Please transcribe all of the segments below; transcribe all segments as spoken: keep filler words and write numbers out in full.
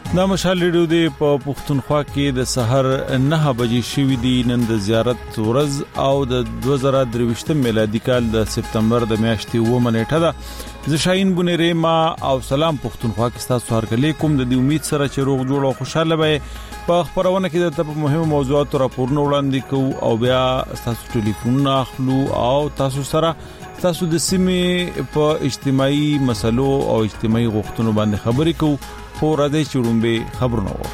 دا مشال ریډیو دی په پښتونخوا کې د سحر نه بجې شوې دي. نن د زیارت ورځ او د دوه زره درویشتم میلادي کال د سپتمبر د میاشتې اوومه نیټه ده. زه شاهین بونیری ما او سلام پښتونخوا کې تاسو هر کله کوم د دې امید سره چې روغ جوړ او خوشاله وي. په خبرونه کې د په مهمو موضوعاتو راپورونه وړاندې کوو او بیا تاسو ټلیفون اخلو او تاسو سره تاسو د سیمې په اجتماعي مسلو او اجتماعي غوښتنو باندې خبرې کوو. خو راځي چې ورومبه خبرونه وو.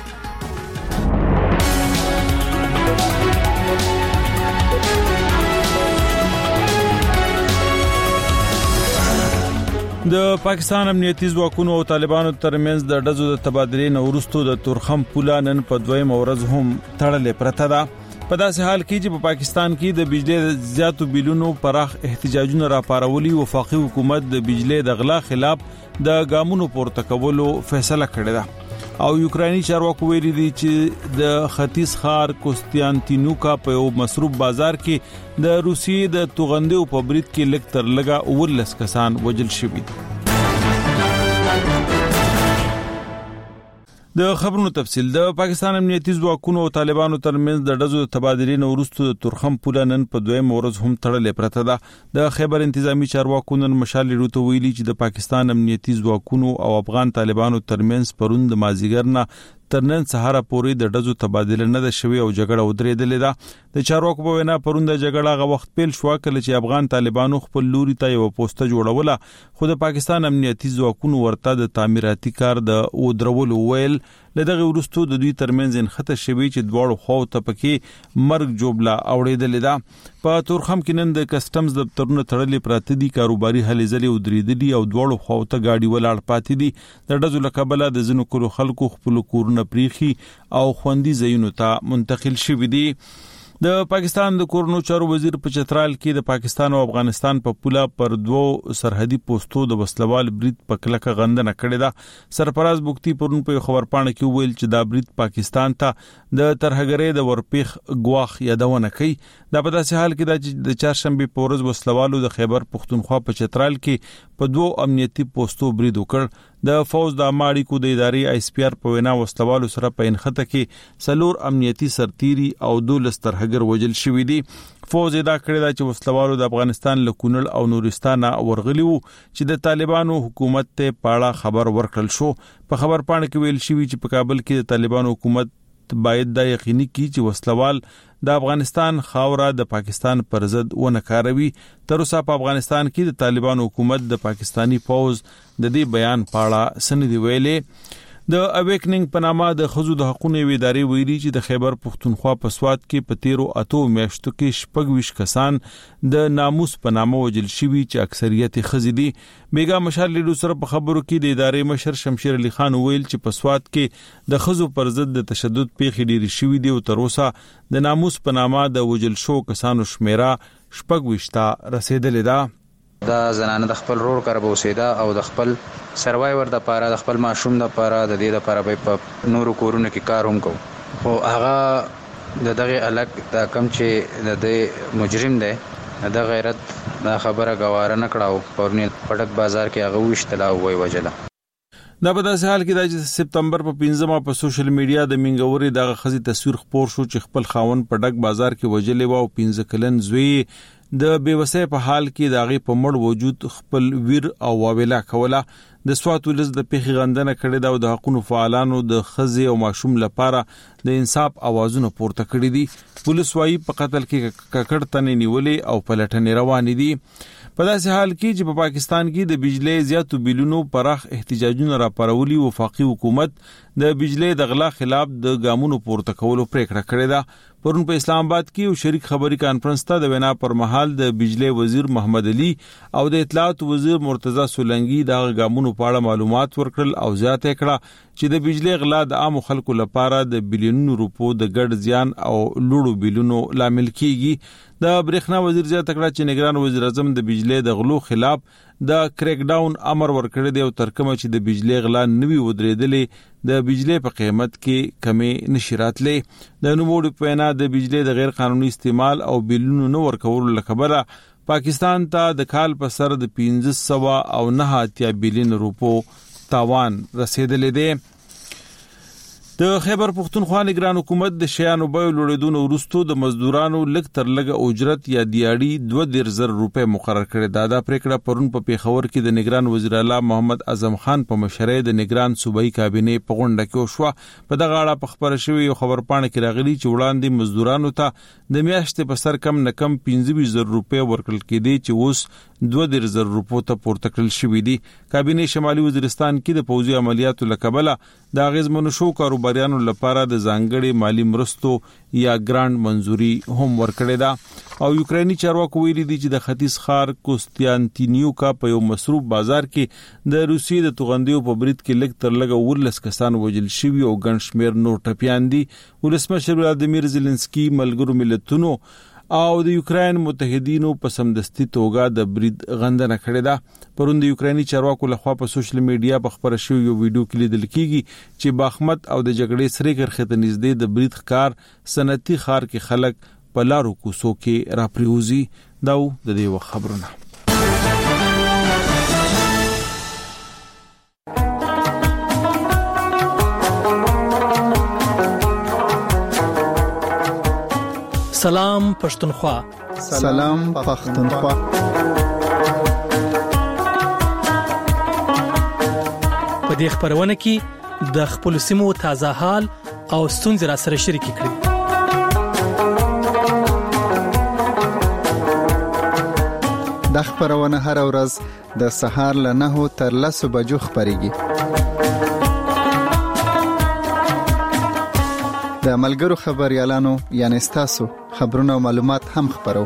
د پاکستان امنیتي ځواکونو او طالبانو ترمنځ د ډزو د تبادلې نه وروسته د تورخم پوله نن په دویم ورځ هم تړلې پرته ده. په داسې حال کې چې په پاکستان کې د بجلی زیاتو بیلونو پراخ احتجاجونه راپارولي، وفاقي حکومت د بجلی د غلا خلاف د ګامونو پورته کولو فیصله کړې ده او یوکراني چارواکو ویلي دي چې د ختیځ ښار کوستانتینوکا په یو مصروف بازار کې د روسیې د توغندې په برید کې لږ تر لږه ولس کسان وژل شوي دي. د خبرونو تفصیل. د پاکستان امنیتي ځواکونو او طالبانو ترمنځ د ډزو د تبادلې نه وروسته د تورخم پوله نن په دویم ورځ هم تړلې پرته ده. د خیبر انتظامی چارواکو نن مشال ریډیو ته ویلي چې د پاکستان امنیتي ځواکونو او افغان طالبانو ترمنځ پرون د مازیګر نه تر نن سهار پورې د ډزو تبادله نه ده شوې او جګړه ودرېدلې ده. د چارواکو په وینا پرون د جګړه غو وخت پیل شو کله چې افغان طالبانو خپل لوري ته یو پوسټه جوړوله، خو د پاکستان امنیتي ځواکونو ورته د تعمیراتي کار د ودرولو ویل. لدغه ورستو د دوی ترمنځ انخته شوی چې دواړو خو ته پکې مرګ جوړلا اوړېدل ده. په تورخم کې نن د کسټمز دفترونو تړلې پراته دي، کاروباري هلې ځلې ودرېدلي او دواړو خو ته گاډي ولاړ پاتې دي. د ډزو لکبله د زینو کولو خلکو خپل کورونه پریخي او خوندي ځایونو ته منتقل شوي دي. د پاکستان د کورونو چارو وزیر په چترال کې د پاکستان او افغانستان په پوله پر دوو سرحدي پوسټو د وسلوال برید په کلکه غندنه کړې ده. سرفراز بوختي پرون په خبرپاڼه کې ویل چې دا برید پاکستان ته د ترهګرۍ د ورپیخ غواخ یادونه کوي. دا په داسې حال کې د چهارشنبه په ورځ وسلوالو د خیبر پښتونخوا په چترال کې په دوو امنیتي پوسټو برید وکړ. د فوز د اماړیکو د ادارې آی اس پی آر په وینا وسلوالو سره په انخته کې سلور امنیتي سرتيري او دولس ترهګر وجل شوې دي. فوز دا کړی دا چې وسلوالو د افغانستان له کونړ او نورستان ورغلي وو چې د طالبانو حکومت ته پاړه خبر ورکړل شو. په خبرپاڼه کې ویل شوی چې په کابل کې د طالبانو حکومت باید دا یقیني کړي چې وسلوال د افغانستان خاوره د پاکستان پر ضد ونه کاروي. تر اوسه په افغانستان کې د طالبانو حکومت د پاکستانی فوز د دې بیان پاړه سندې ویلې. د اویکنینګ په نامه د خزو د حقوقو ادارې ویلي چې د خیبر پښتونخوا په سواد کې په تیرو اتو میاشتو کې شپږ ویشت کسان د ناموس په نامه وژل شوي چې اکثریت ښځې دي. بیګا مشال لیدو سره په خبرو کې د ادارې مشر شمشیر علي خان ویل چې په سواد کې د خزو پر ضد د تشدد پیښې ډېرې شوي دي او تر اوسه د ناموس په نامه د وژل شو کسانو شمیره شپږ ویشته رسیدلې ده. دا زنانه د خپل رور کار بوسیدا او د خپل سروایور د پاره د خپل ماشوم د پاره د دې د پاره په نورو کورونو کې کار هم کوي. خو هغه د دغه الګ د کم چې د مجرم دی د غیرت د خبره غواره نکړاو پرنی پټک بازار کې هغه وشتلا وای وجله. دا په داسې حال کې د سپتمبر په پنځمه په سوشل میډیا د منګوري دغه خزي تصویر خپور شو چې خپل خاون پټک بازار کې وجلې و او پنځه کلن زوی د بیوسۍ په حال کې داغه په مړ وجود خپل ویر او واویلا کوله. د سوات ولز د پیخي غندنه کړې دا او د حقوقو فعالانو د خزي او ماشوم لپاره د انصاف اوازونه پورته کړې دي. پولیس وايي په قتل کې ککړ تنې نیولې او پلټنې روانې دي. په داسې حال کې چې په پاکستان کې د بجلی زیاتو بیلونو پراخ احتجاجونه راپارولي، وفاقي حکومت د بجلی د غلا خلاف د ګامونو پورته کولو پریکړه کړې ده. پرون په اسلام آباد کې یو شریک خبري کانفرنس ته د وینا پر مهال د بجلی وزیر محمد علي او د اطلاعات وزیر مرتضی سولنګي د ګامونو په اړه معلومات ورکړل او زیاته کړه چې د بجلی غلا د عام خلکو لپاره د بلیونونو روپو د ګډ زیان او لوړو بیلونو لامل کیږي. د برېښنا وزیر زیاته کړه چې نگران وزیر اعظم د بجلی د غلو خلاف د کریک ډاون امر ورکړی دی او ترکمه چې د بجلی غلا نوي ودرېدلې د بجلی په قیمت کې کمی نشي راتلې. د نوموړي په وینا د بجلی د غیر قانوني استعمال او بیلونو نه ورکولو لکبره پاکستان ته د کال په سر د پنځه سوه او نه اتیا بیلیون روپو تاوان رسیدلې دی. د خیبر پختونخوا نگران حکومت د شیانو بیو لوړېدو وروسته د مزدورانو لږ تر لږه اجرت یا دیاړي دوه دېرش زره روپۍ مقرر کړې ده. دا پریکړه پرون په پیښور کې د نگران وزیر اعلی محمد اعظم خان په مشرۍ د نگران صوبایي کابینې په غونډه کې وشوه. په دغه اړه په خبره شوې یو خبرپاڼه کې راغلي چې وړاندې مزدورانو ته د میاشتې په سر کم نه کم پنځه ویشت زره روپۍ ورکړل کېدې چې اوس دوه دېرش زره روپو ته پورته کړل شوي دي. کابینې شمالي وزیرستان کې د پوځي عملیاتو له کبله د اغیزمنو شو کاروباریانو لپاره د ځانګړي مالی مرستو یا ګرانټ منزوري هم ورکړې ده. او یوکرینی چارواکو ویلي دي چې د ختیځ ښار کوستیانتینیوکا په یو مصروف بازار کې د روسیې د توغندیو په برید کې لږ تر لږه ولس کسان وژل شوي او ګڼ شمېر نور ټپیان دي. ولسمشر ولادیمیر زيلنسکي ملګرو ملتونو او د یوکرين متحدینو په سمدستي توګه د برید غندنه کړې ده. پرون د یوکرینی چارواکو لخوا په سوشل میډیا په خبره شوی یو ویډیو کې لیدل کیږي چې باخمت او د جګړې سره کرخه ته نږدې د برید ښکار صنعتي ښار کې خلک په لارو کوڅو کې راپریوزي. دا د دې وخت خبرونه. سلام پښتونخوا. سلام پښتونخوا. په دې خبرونه کې د خپل سیمو تازه حال او ستونزې را سره شریک کړئ. د خبرونه هر ورځ د سهار له نهو تر لسو بجو خبريږي. د ملګرو خبريالانو یعنی تاسو خبرونه او معلومات هم خبرو.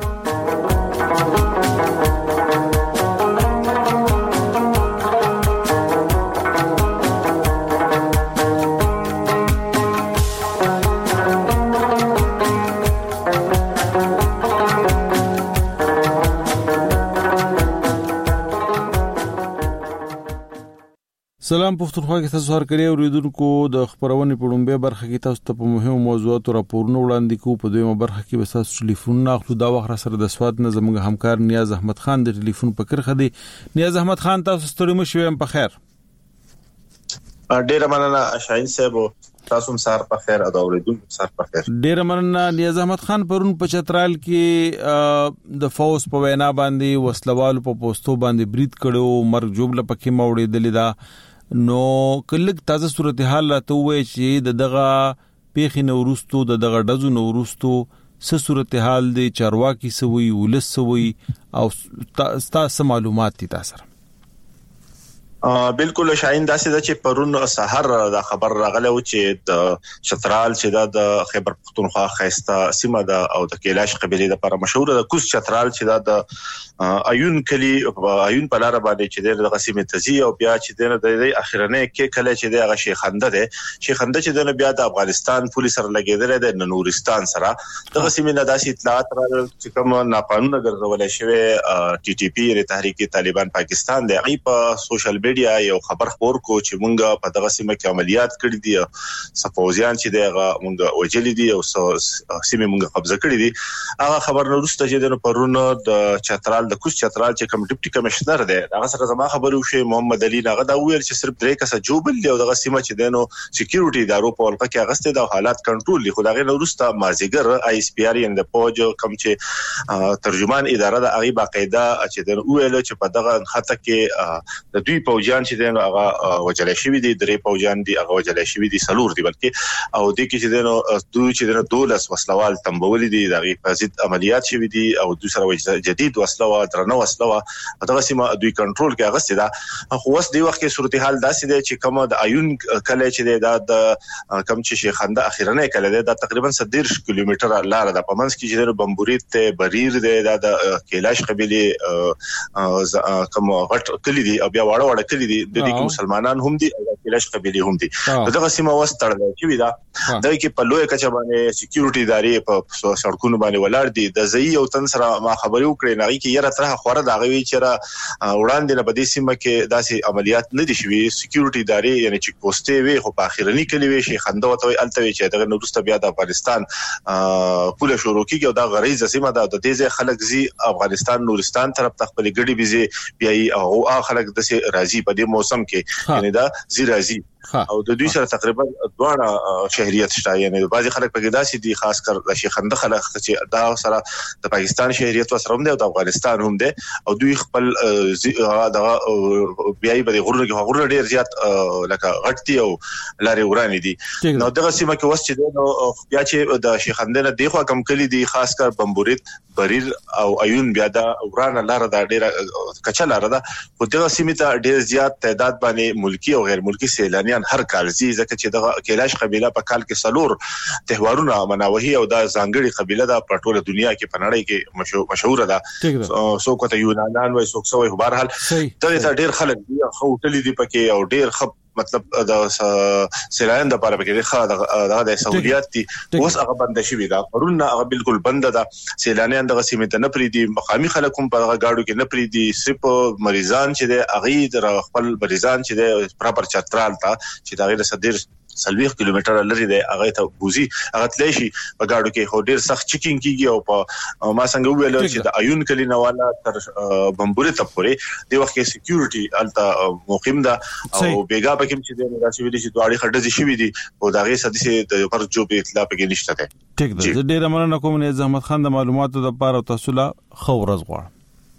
سلام پښتونخوا کې تاسو هر کړی اوریدونکو د خبرونې په لومبه برخه کې تاسو ته په مهمو موضوعاتو راپورونه وړاندې کوو. په دویمه برخه کې به تاسو ټلیفون اخلو. دا وخت سره د سواد نه زموږ همکار نیاز احمد خان د ټلیفون په کرخه دی. نیاز احمد خان تاسو ستړي مو شوم په خیر. ډیر مننه شاهین صاحب، تاسو هم سار په خیر ادا اوریدونکو سار په خیر. ډیر مننه نیاز احمد خان. پرون په چترال کې د فوز په وینا باندې وسلوال په پوسټو باندې برید کړو، مرګ جوړه پکې موړې دلی دا. نو کله تازه صورتحال راته وای چې د دغه پیښې نورستو د دغه دزو نورستو څه صورتحال دی، چارواکي سوي ولس سوي او تاسو معلومات دي تاسو. بالکل شاهین داسې د چې پرون سحر دا خبر راغله و چې د چترال چې د خیبر پختونخوا خيسته سیمه ده او د کیلاش قبيله د لپاره مشهور ده. کوس چترال چې د ایون کلی ایون په لار باندې چې د قسمه تزي او بیا چې د اخرنه کې کله چې د شیخنده ده شیخنده چې د بیا د افغانستان پولیس سره لګیدل د نورستان سره د قسمه نه داسې اطلاعات را چې کوم ناقانونه ګرځول شوی ټي ټي پی ری تحریک طالبان پاکستان د ای په سوشل میډیا یو خبر خبر کو چې مونږه په دغه سیمه کې عملیات کړې دي، سپوزیان چې دغه مونږه وجلې دي او سیمه مونږه قبضه کړې دي. هغه خبر نورسته چې د پرونو د چترال د کوس چترال چې کوم ډیپټي کمشنر دی هغه سره زما خبرو شي محمد علي هغه دا ویل چې صرف درې کسه جوبل دی او دغه سیمه چې دنو سکیورټي ادارو په ولقه کې اغسته د حالات کنټرول دي. خو دغه نورسته مازیګر آی اس پی ار ان د پوج کوم چې ترجمان اداره د هغه باقاعده چې د ویل چې په دغه خطه کې د دوی پوجان چې دنو هغه وجلې شوی دي، درې پوجان دي هغه وجلې شوی دي، سلور دي بلکې او د کې چې دنو دوی چې دنو دولس وسلوال تنبول دي دغه فزید عملیات شوی دي او دوی سره جدید وسلوه درنه وسلوه دغه سیمه دوی کنټرول کې اغسته ده. خو اوس دی وخت کې صورتحال داسې دی چې کوم د ایون کله چې د کم چې شیخنده اخیرنه کله دی دا تقریبا ستر کیلومتر لار ده. په منځ کې چې د بمبورید ته بریر دی د کیلاش قبيله کوم غټ کلی دي او بیا واړه واړه کلی دي د دې کې مسلمانان هم دي او کیلاش قبيله هم دي. دغه سیمه وستړل چې دا د کې په لوی کچه باندې سکیورټي ادارې په سړکونو باندې ولاړ دي. د زئی او تن سره ما خبرو کړې نغې کې یره تر خوره دا غوي چې را وړاندې نه بدې سیمه کې داسې عملیات نه دي شوي. سکیورټي ادارې یعنی چې پوسټې وي خو په اخیرنی کلی وي شي خنده وته الته چې دغه نورسته بیا د افغانستان پوله شروع کیږي او دا غریزه سیمه ده. د دې خلک زی افغانستان نورستان طرف ته خپل ګډي بيزي بیا او خلک د سي راضي په دې موسم کې یعنی دا زی راضي او د دوی سره تقریبا دواړه شهريت شته. یعنی بعضي خلک په کې داسې دي، خاص کر د شیخنده خلک چې دا سره د پاکستان شهريت وسره هم دی او د افغانستان هم دی، او دوی خپل د بیاي په غوړو کې غوړو ډیر زیات لکه غټي او لاري وراني دي. نو دغه سیمه کې وس چې نو بیا چې د شیخنده نه دیخوا کم کلی دي، خاص کر بمبورید، بریر او عیون، بیا د ورانه لار د ډیره کچا لار ده. خو دغه سیمه ته ډیر زیات تعداد باندې ملکی او غیر ملکی سیلانیان هر کال زی ځکه چې د کیلاش قبيله په کال کې سلور تهوارونه مناوهي او د ځانګړي قبيله د پټوله دنیا کې په نړۍ کې مشهور ده. سو کوته یونانان وای سو څوي بهر حال ته ډېر خلک دی خو ټلې دی پکې او ډېر خپ مطلب د سیلانیان د لپاره پکې د د سہولیات دي اوس هغه بند شي دا پرونه هغه بالکل بند ده. سیلانیان د سیمه ته نه پری دي، مقامي خلک هم په غاړو کې نه پری دي، صرف مریضان چې د اغي د خپل مریضان چې د پراپر چترال ته چې دا غیر صدر سلويخ کیلومتر لري دی هغه ته بوزي هغه تللی شي په گاډو کې هو ډیر سخت چیکینګ کیږي او په ما څنګه ویل چې د عیون کلینا والا تر بمبوري ته پورې دی وخت کې سکیورټي الته مقیم ده او بیګا پکې چې د راشي ویلي چې دواړي خډه شي وي دي او دا غي سدي د پر جو په اطلاع پکې نشته ده. ټیک ده، ډیر مننه کوم نه زحمت خان د معلوماتو د لپاره تاسو لا خو ورځ غواړم.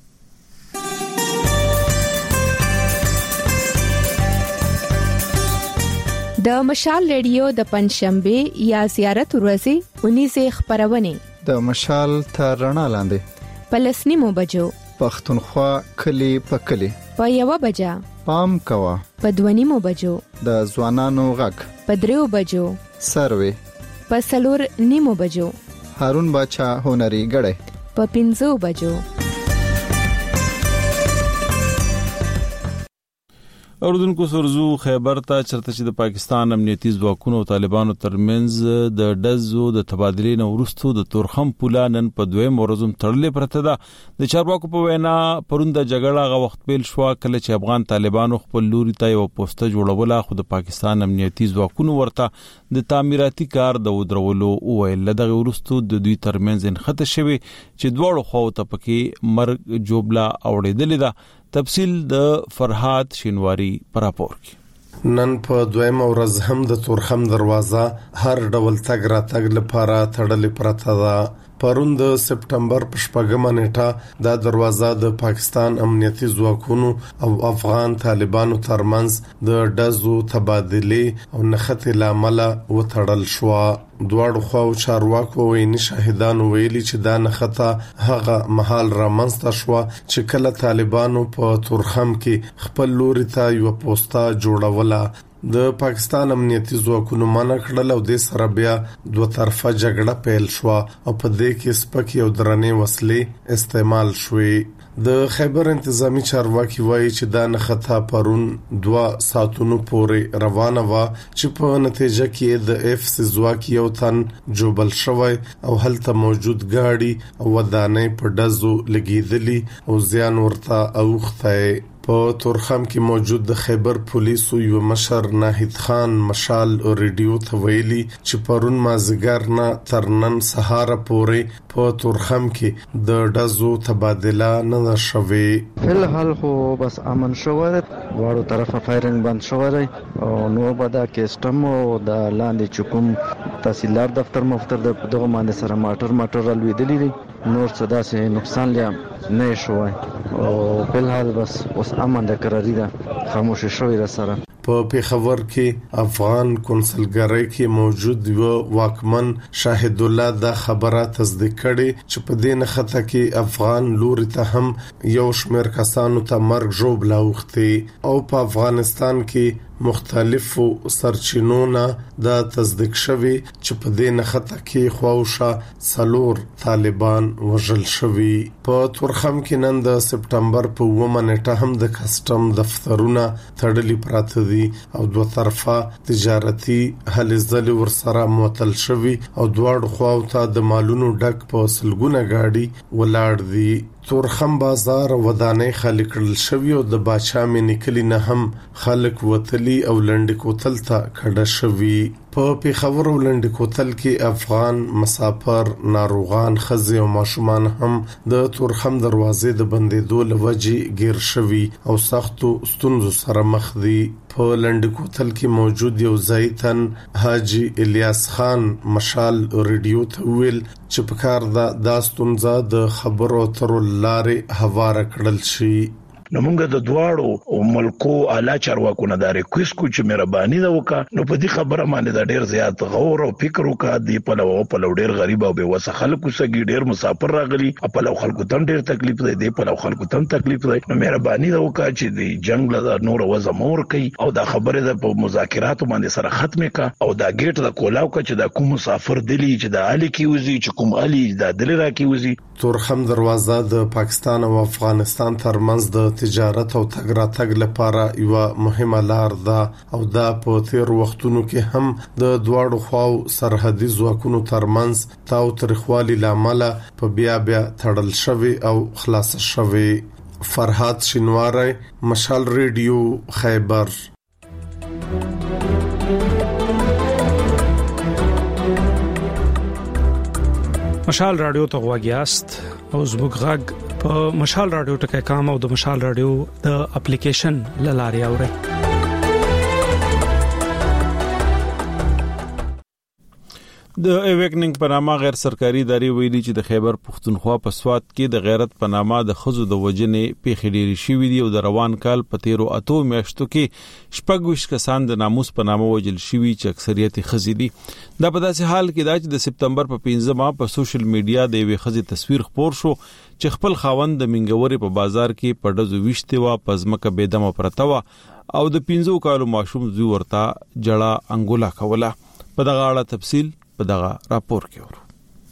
د مشال ریډیو د پنځشنبه یا زیارت ورځې اونیزه خبرونه د مشال تر رڼا لاندې پلسنی مو بجو پښتونخوا کلی په کلی په یو بجا پام کوا په دونی مو بجو د ځوانانو غږ په دریو بجو سروي په سلور نیمو بجو هارون باچا هنري غړې په پنځو بجو. اوردونکو سرزو خیبر ته چرته چې د پاکستان امنیتي ځواکونو او طالبانو ترمنځ د ډزو د تبادلې نه وروسته د تورخم پوله نن په دویم ورځم تړلې پرته ده. د چارواکو په وینا پرون د جګړه غو وخت پیل شو کله چې افغان طالبانو خپل لوري ته یو پوسټه جوړوله، خو د پاکستان امنیتي ځواکونو ورته د تعمیراتي کار د ودرولو ویل. دغه وروسته د دوی ترمنځ انخته شوی چې دواړو خواو ته پکې مرګ جوبلا اوړېدلې ده. تفصیل د فرحات شینواری پر راپور کې. نن په دویم ورځ هم د تورخم دروازه هر ډول تګ را تګ لپاره تړلې پرته ده. پرون د سپټمبر په شپږمه نیټه دا دروازه د پاکستان امنیتي ځواکونو او افغان طالبانو ترمنځ د ډزو تبادلې او نښتې لامل وتړل شو. دواړو خواو چارواکو ویني شاهدان ویلي چې دا نښته هغه مهال رامنځته شو چې کله طالبانو په تورخم کې خپل لوري ته یو پوسټه جوړوله. د پاکستان امنیتي ځواکونو منع کړل او د سره بیا دوه طرفه جګړه پیل شو او په دې کې سپکې او درنې وسلې استعمال شوې. د خیبر انتظامی چارواکي وایي چې دا نښته پرون دوه ساعتونو پورې روانه و چې په نتیجه کې د اف سی ځواک یو تن جوبل شوی او هلته موجود گاډي او ودانې په ډزو لګیدلې او زیان ورته اوخته. په تورخم کې موجود د خیبر پولیسو یو مشر ناهید خان مشال ریډیو ته ویلي چې پرون مازیګر نه تر نن سهار پورې په تورخم کې د ډزو تبادله نه شوې. فلحال خو بس امن شوی دی، واړو طرفه فایرنګ بند شوی دی او نو به دا کیسټم او د لاندې چکم تحصیلدار دفتر مفتر د دغه باندې سره ماټر ماټر لویدلی دی، نور څه داسې نقصان لیا نه شوی او فلحال بس اوس امن د قراری ده، خاموش شوی را سره. په پیښور کې افغان کنسلګری کې موجود و واکمن شاهد الله دا خبره تصدیق کړي چې په دې نښته کې افغان لوري ته هم یو شمېر کسانو ته مرګ ژوبلا اوښتي او په افغانستان کې مختلفو سرچینونو دا تصدیق شوی چې په دې نښته کې خواوشه څلور طالبان وژل شوي. په تورخم کې نن د سپټمبر په اوومه نیټه هم د کسټم دفترونه تړلي پراته دي او دوه طرفه تجارتي هلې ځلې ورسره معطل شوي او دواړو خواو ته د مالونو ډک په سلګونه گاډي ولاړ دي. تورخم بازار ودانې خالي کړل شوی او د باچا مې نکلی نه هم خلک وتلی او لنډ کوتل ته کډه شوی. په پیښور او لنډ کوتل کې افغان مسافر، ناروغان، ښځې او ماشومان هم د تورخم دروازې د بندېدو له وجې ګیر شوي او سختو ستونزو سره مخ دي. په لنډ کوتل کې موجود یو ځایتن حاجی الیاس خان مشال ریډیو ته ویل چې په کار ده دا ستونزه د خبرو اترو لارې هواره کړل شي. نو موږ د دواړو ملکو اعلی چارواکو نه دا ریکوست کو چې مهرباني دا وکړه نو په دې خبره باندې دا ډیر زیات غور او فکر وکړه. دی په لو په لو ډیر غریب او بے وسه خلکو سګي ډیر مسافر راغلي په لو خلکو تم ډیر تکلیف دی. دی په لو خلکو تم تکلیف دی. نو مهرباني دا وکړه چې د جنگ له نور وزه مور کوي او دا خبره د په مذاکرات باندې سره ختمه کا او دا گیټ د کولاو کا چې دا کوم مسافر دلی چې د علي کی وزي چې کوم علي دا دلی را کی وزي. تورخم دروازه د پاکستان او افغانستان ترمنځ د تجارت او تګ راتګ لپاره یو مهمه لار ده او دا په تیر وختونو کې هم د دواړو خواو سرحدي ځواکونو ترمنځ تاو ترخوالي لامل په بیا بیا تړل شوی او خلاص شوی. فرحات شینواری، مشال ریډیو، خیبر. مشال رادیو ته غواګیاست او زموږ غږ په مشال رادیو ټکی کام او د مشال رادیو د اپلیکیشن لاري اوري. د ایویکننګ په نامه غیر سرکاري ادارې ویلي چې د خیبر پښتونخوا په سواد کې د غیرت په نامه د خزو د وجنې پیښې ډېرې شوې دي او د روان کال په تیرو اتو میاشتو کې شپږ ویشت کسان د ناموس په نامه وجل شوي چې اکثریت خزې دي. دا په داسې حال کې دا چې د سپتمبر په پنځمه په سوشل میډیا د یوې خزې تصویر خپور شو چې خپل خاوند د منګوري په بازار کې په ډزو ویشته وا پزمکه بيدمه پرته وا او د پنځو کالو ماشوم زوی ورته جړه انګولا کوله. په دغه اړه تفصیل په دغه راپور کې ورو.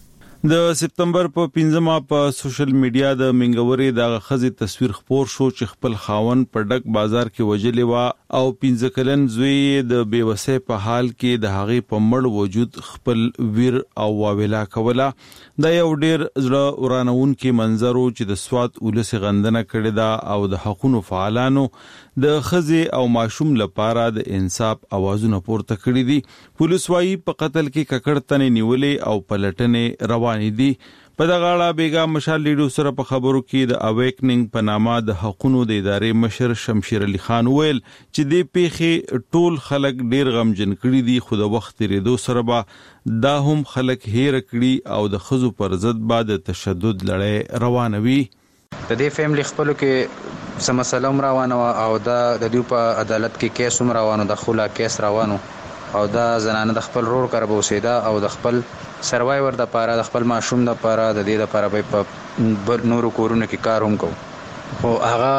د سپتمبر په پنځمه په سوشل میډیا د منګوري د خزې تصویر خپور شو چې خپل خاون په ډک بازار کې وجلې وا او پنځه کلن زوی د بیوسه په حال کې د هغې په مړ وجود خپل ویر او واویلا کوله. دا یو ډیر زړه ورانون کې منظر چې د سواد ولس غندنه کړې ده او د حقوقو فعالانو د خزې او ماشوم لپاره د انصاف اوازونه پورته کړې دي. پولیس وايي په قتل کې ککړ تنې نیولې او پلټنې روانې دي. په دغه اړه بیګا مشال لیډو سره په خبرو کې د اویکننګ په نامه د حقوقو د ادارې مشر شمشیر علي خان ویل چې د پیښې ټول خلک ډیر غمجن کړي دي خو د وخت لري سره به دا هم خلک هیر کړي او د خزو پر ضد بعد تشدد لړۍ روانوي. د دې فیملی خپل کې سم مسله روانه او دا د دوی په عدالت کې کیس هم روانو د خلا کیس روانو او دا زنانه د خپل رور کار بوسیدا او د خپل سروایور د پاره د خپل ماشوم د پاره د دې د پاره په نورو کورونو کې کار هم کو خو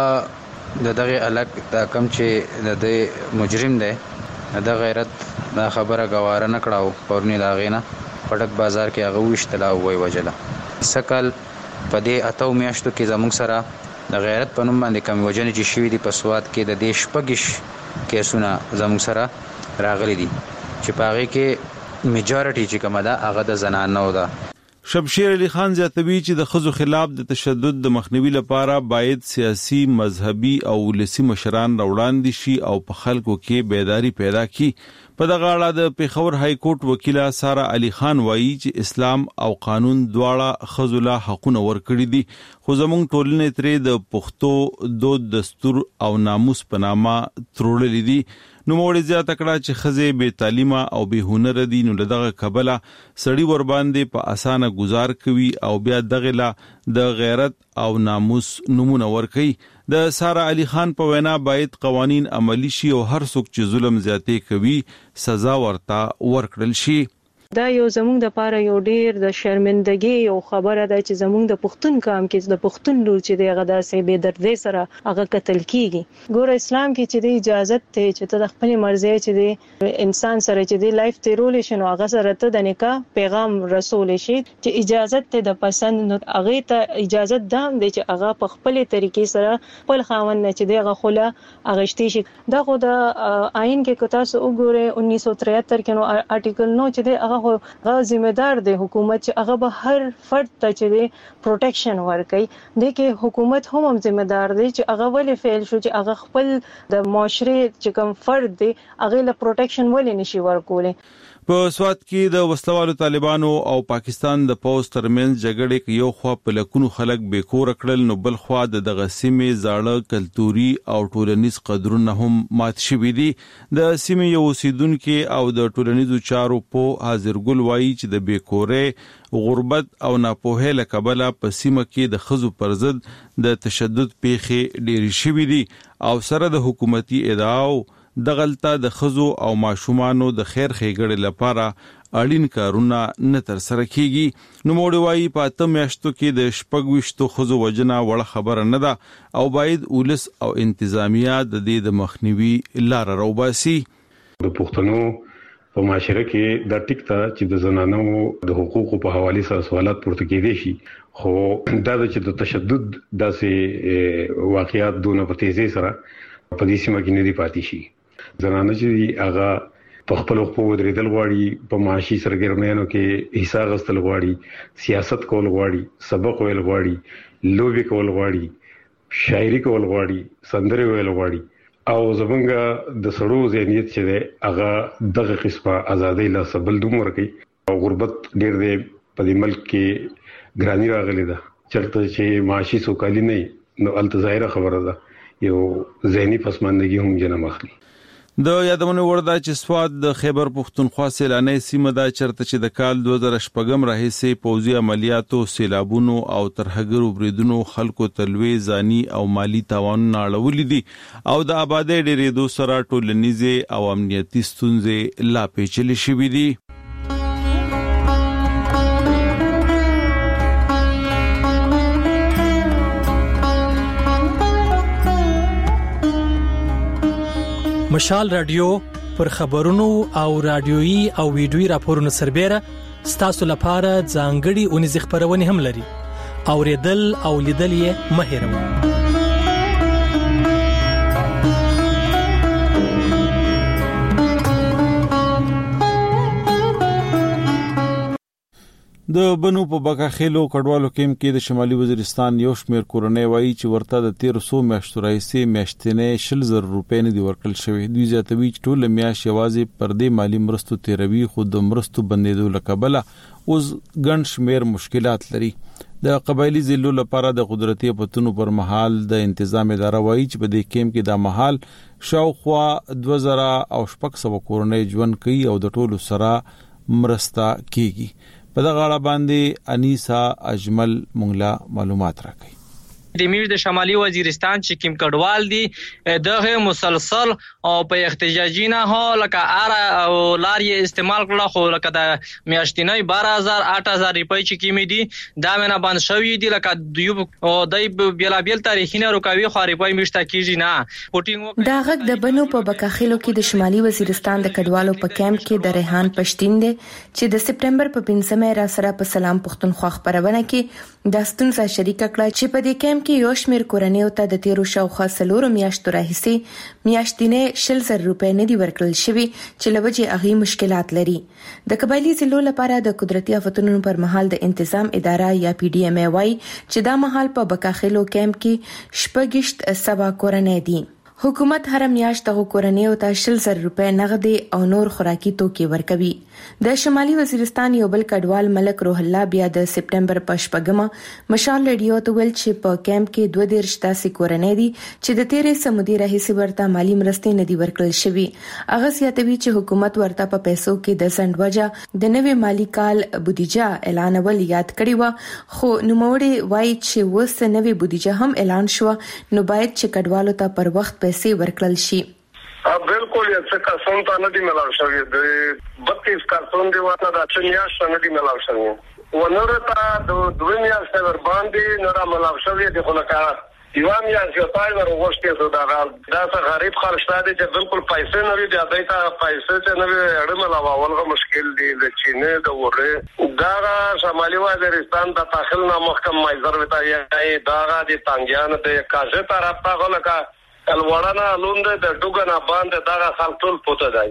هغه د دغه الګ د کم چې د دې مجرم دی د غیرت د خبره غواره نه کړاو پرونی دا غینه پټک بازار کې هغه وشتلا وای وجله. سکل په دې اتو میاشتو کې زموږ سره د غیرت په نوم باندې کم وجنې چې شوی دی په سواد کې د دې شپږش کیسونه زموږ سره راغلي دي چې پاره کې میجارټي چې کومه ده هغه د زنانو ده. شمشیر علي خان زیاتوي چې د خزو خلاف د تشدد د مخنیوي لپاره باید سیاسي، مذهبي او ولسی مشران راوړاندې شي او په خلکو کې بیداری پیدا کړي. په دغه اړه د پیښور های کورټ وکیله سارا علي خان وایي چې اسلام او قانون دواړه خزو له حقونه ورکړي دي خو زموږ ټولنې ترې د پښتو دود، دستور او ناموس په نامه تروړلې دي. نو موږ زیاته کړه چې خزې بے تعلیمه او بے هنر دي نو دغه کبله سړی ور باندې په اسانه گزار کوي او بیا دغه لا د غیرت او ناموس نمونه ور کوي. د سارا علي خان په وینا باید قوانین عملی شي او هر څوک چې ظلم زیاتې کوي سزا ورته ورکړل شي. دا یو زموږ د پاره یو ډیر د شرمندګي یو خبره ده چې زموږ د پښتون کام کې د پښتون لور چې دغه داسې بے دردي سره هغه قتل کیږي. ګور اسلام کې چې د اجازه ته چې ته د خپل مرزي چې د انسان سره چې د لایف تیرول شي نو هغه سره ته د نکاح پیغام رسول شي چې اجازه ته د پسند نو هغه ته اجازه ده چې هغه په خپل طریقې سره خپل خاوند نه چې دغه خله اغشتي شي. دا خو د آئین کې کتا سو وګوره انیس سو تریهتر کې نو آرټیکل نو چې دغه هغه ذمہ دار دی حکومت چې هغه به هر فرد ته چې پروټیکشن ورکړي د کې حکومت هم ذمہ دار دی چې هغه ولې فعل شو چې هغه خپل د معاشره چې کوم فرد دی هغه له پروټیکشن ولې نشي ورکولای. په سوات کې د وسلوالو طالبانو او پاکستان د پوز ترمنځ جګړې کې یو خوا په لکونو خلک بیکور کړل نو بل خوا د دغه سیمې زاړه کلتوري او ټولنیز قدرونه هم مات شوي دي. د سیمې یو اوسیدونکو او د ټولنیزو چارو په حاضرګل وایي چې د بیکورې غربت او ناپوهۍ له کبله په سیمه کې د خزو پر ضد د تشدد پیښې ډېرې شوي دي او سره د حکومتي ادعاو د غلطه د خزو او ماشومانو د خیر ښېګړې لپاره اړین کارونه نه تر سره کیږي. نو موږ وایي په اته میاشتو کې د شپږ ویشتو خزو وجنه وړه خبره نه ده او باید ولس او انتظامیه د دې د مخنیوي لار راوباسي. د پښتنو په معاشره کې د ټیک ته چې د زنانو د حقوقو په حواله سره سوالات پورته کېدي شي خو دا چې د تشدد داسې واقعیات دونه په تیزی سره په دې سیمه کې نه دی پاتې شي. زنانه چې هغه په خپل خپل ودرېدل غواړي په معاشي سرګرمیانو کې حصہ غوښتل غواړي سیاست کول غواړي سبق ویل غواړي لوبي کول غواړي شاعري کول غواړي سندري ویل غواړي او زمونږ د سړو ذهنیت چې ده هغه دغه قسمه ازادي لا سبل دوم ورکي او غربت ډېر دی په دې ملک کې ګرانی راغلي ده چرته چې معاشي سوکالي نه نو التظاهره خبره ده یو ذهني پسماندګي هم جنم اخلي. د یادونه وردا چې سواد د خیبر پختونخوا سیلانه سیمه دا چرته چې د کال دوه زره شپږم راهیسې پوځي عملیاتو سیلابونو او ترهګرو بریدونو خلکو تلوي ځاني او مالی تاوان ناړولې دي او د آبادی ډېرېدو سره ټولنیزه او امنیتي ستونزې لا پیچلې شوې دي. مشال رادیو پر خبرونو او رادیوي او ویډیوي راپورونو سربېره ستاسو لپاره ځانګړي اونیز خبرونه هم لري. اوریدل او لیدل یې مه هېروئ. د بنو په بکاخېلو کډوالو کېم کې د شمالي وزیرستان یو شمېر کورنۍ وایي چې ورته د تیر سو میاشتو راهیسې میاشتنې شل زره روپۍ نه دي ورکړل شوی. دوی زیاتوي چې ټول میاشت یوازې پر دې مالی مرستو تیروي خو د مرستو بندېدو له کبله اوس ګڼ شمېر مشکلات لري. د قبایلی ضلعو لپاره د قدرتي پتونو پر مهال د تنظیم اداره وایي چې په دې کېم کې د مهال شاوخوا دوه زره او شپږ سوه کورنۍ ژوند کوي او د ټولو سره مرسته کیږي. په دغه اړه باندې انیسا اجمل مونږه معلومات راکړي. د میر د شمالي وزیرستان چې کوم کډوال دي دغه مسلسل او په احتجاجي نه هو لکه ار او لار یې استعمال کړل خو لکه د میاشتنۍ بارہ هزار آٹھ هزار روپۍ چې کیمې دي دا منه باندې شوې دي لکه دیو او دای بیل بیل تاریخینه رکاوي خو روپۍ مشته کیږي نه پوټینګ دا غږ د بنو په بکاخیلو کې د شمالي وزیرستان د کډوالو په کیمپ کې د ریحان پښتين دي چې د سپټمبر په پنځمه را سره په سلام پښتونخوا خبرونه کې د ستونزه شریک کړه چې په دې کیمپ کې یو شمېر کورنۍ ته د تیرو شاوخوا څلورو میاشتو راهیسې میاشتنې شل زره روپۍ نه دي ورکړل شوي چې له وجې هغوی مشکلات لري. د قبایلي ضلعو لپاره د قدرتي آفتونو پر مهال د تنظیم اداره یا پی ډي ایم ای وايي چې دا مهال په بکاخیلو کیمپ کې شپږشت سوه کورنۍ دي. حکومت هر میاشت د کورنیو ته شل زره روپۍ نغدي او نور خوراکي توکي ورکوي. د شمالي وزیرستان یو بل کډوال ملک روح الله بیا د سپټمبر په شپږمه مشال رادیو ته ویل چې په کیمپ کې دوه دیرش داسې کورنۍ دي چې د تیرې سمودي راهیسې ورته مالی مرستې نه دي ورکړل شوي. هغه زیاتوي چې حکومت ورته په پیسو کې د ځنډ وجه د نوي مالی کال بودیجه اعلانول یاد کړی و خو نوموړي وایي چې اوس نوې بودیجه هم اعلان شو نو باید چې کډوالو ته پر وخت پیسې ورکړل شي. بالکل یې څه کسان ته نه دي ملاو شوی د بتیس کسان دی ورته د چنیاش نه دي ملاو شوی ونور ته د دوه میاشتې ور باندې نه را ملاو شوی دی خو لکه یو میاشت یو پای ور وښتې زو دا دا څه غریب خلک شته چې بالکل پیسې نه وي د دایته پیسې چې نه وي اړه ملاو ولغه مشکل دی د چینه د وره دا شمالي وزیرستان د داخل نه محکم مایزر وتا یې دا د تانګیان د کاژه طرف ته غلکه الوړانا لوند د ډوګنا باندې دا خلک ټول پوته دی.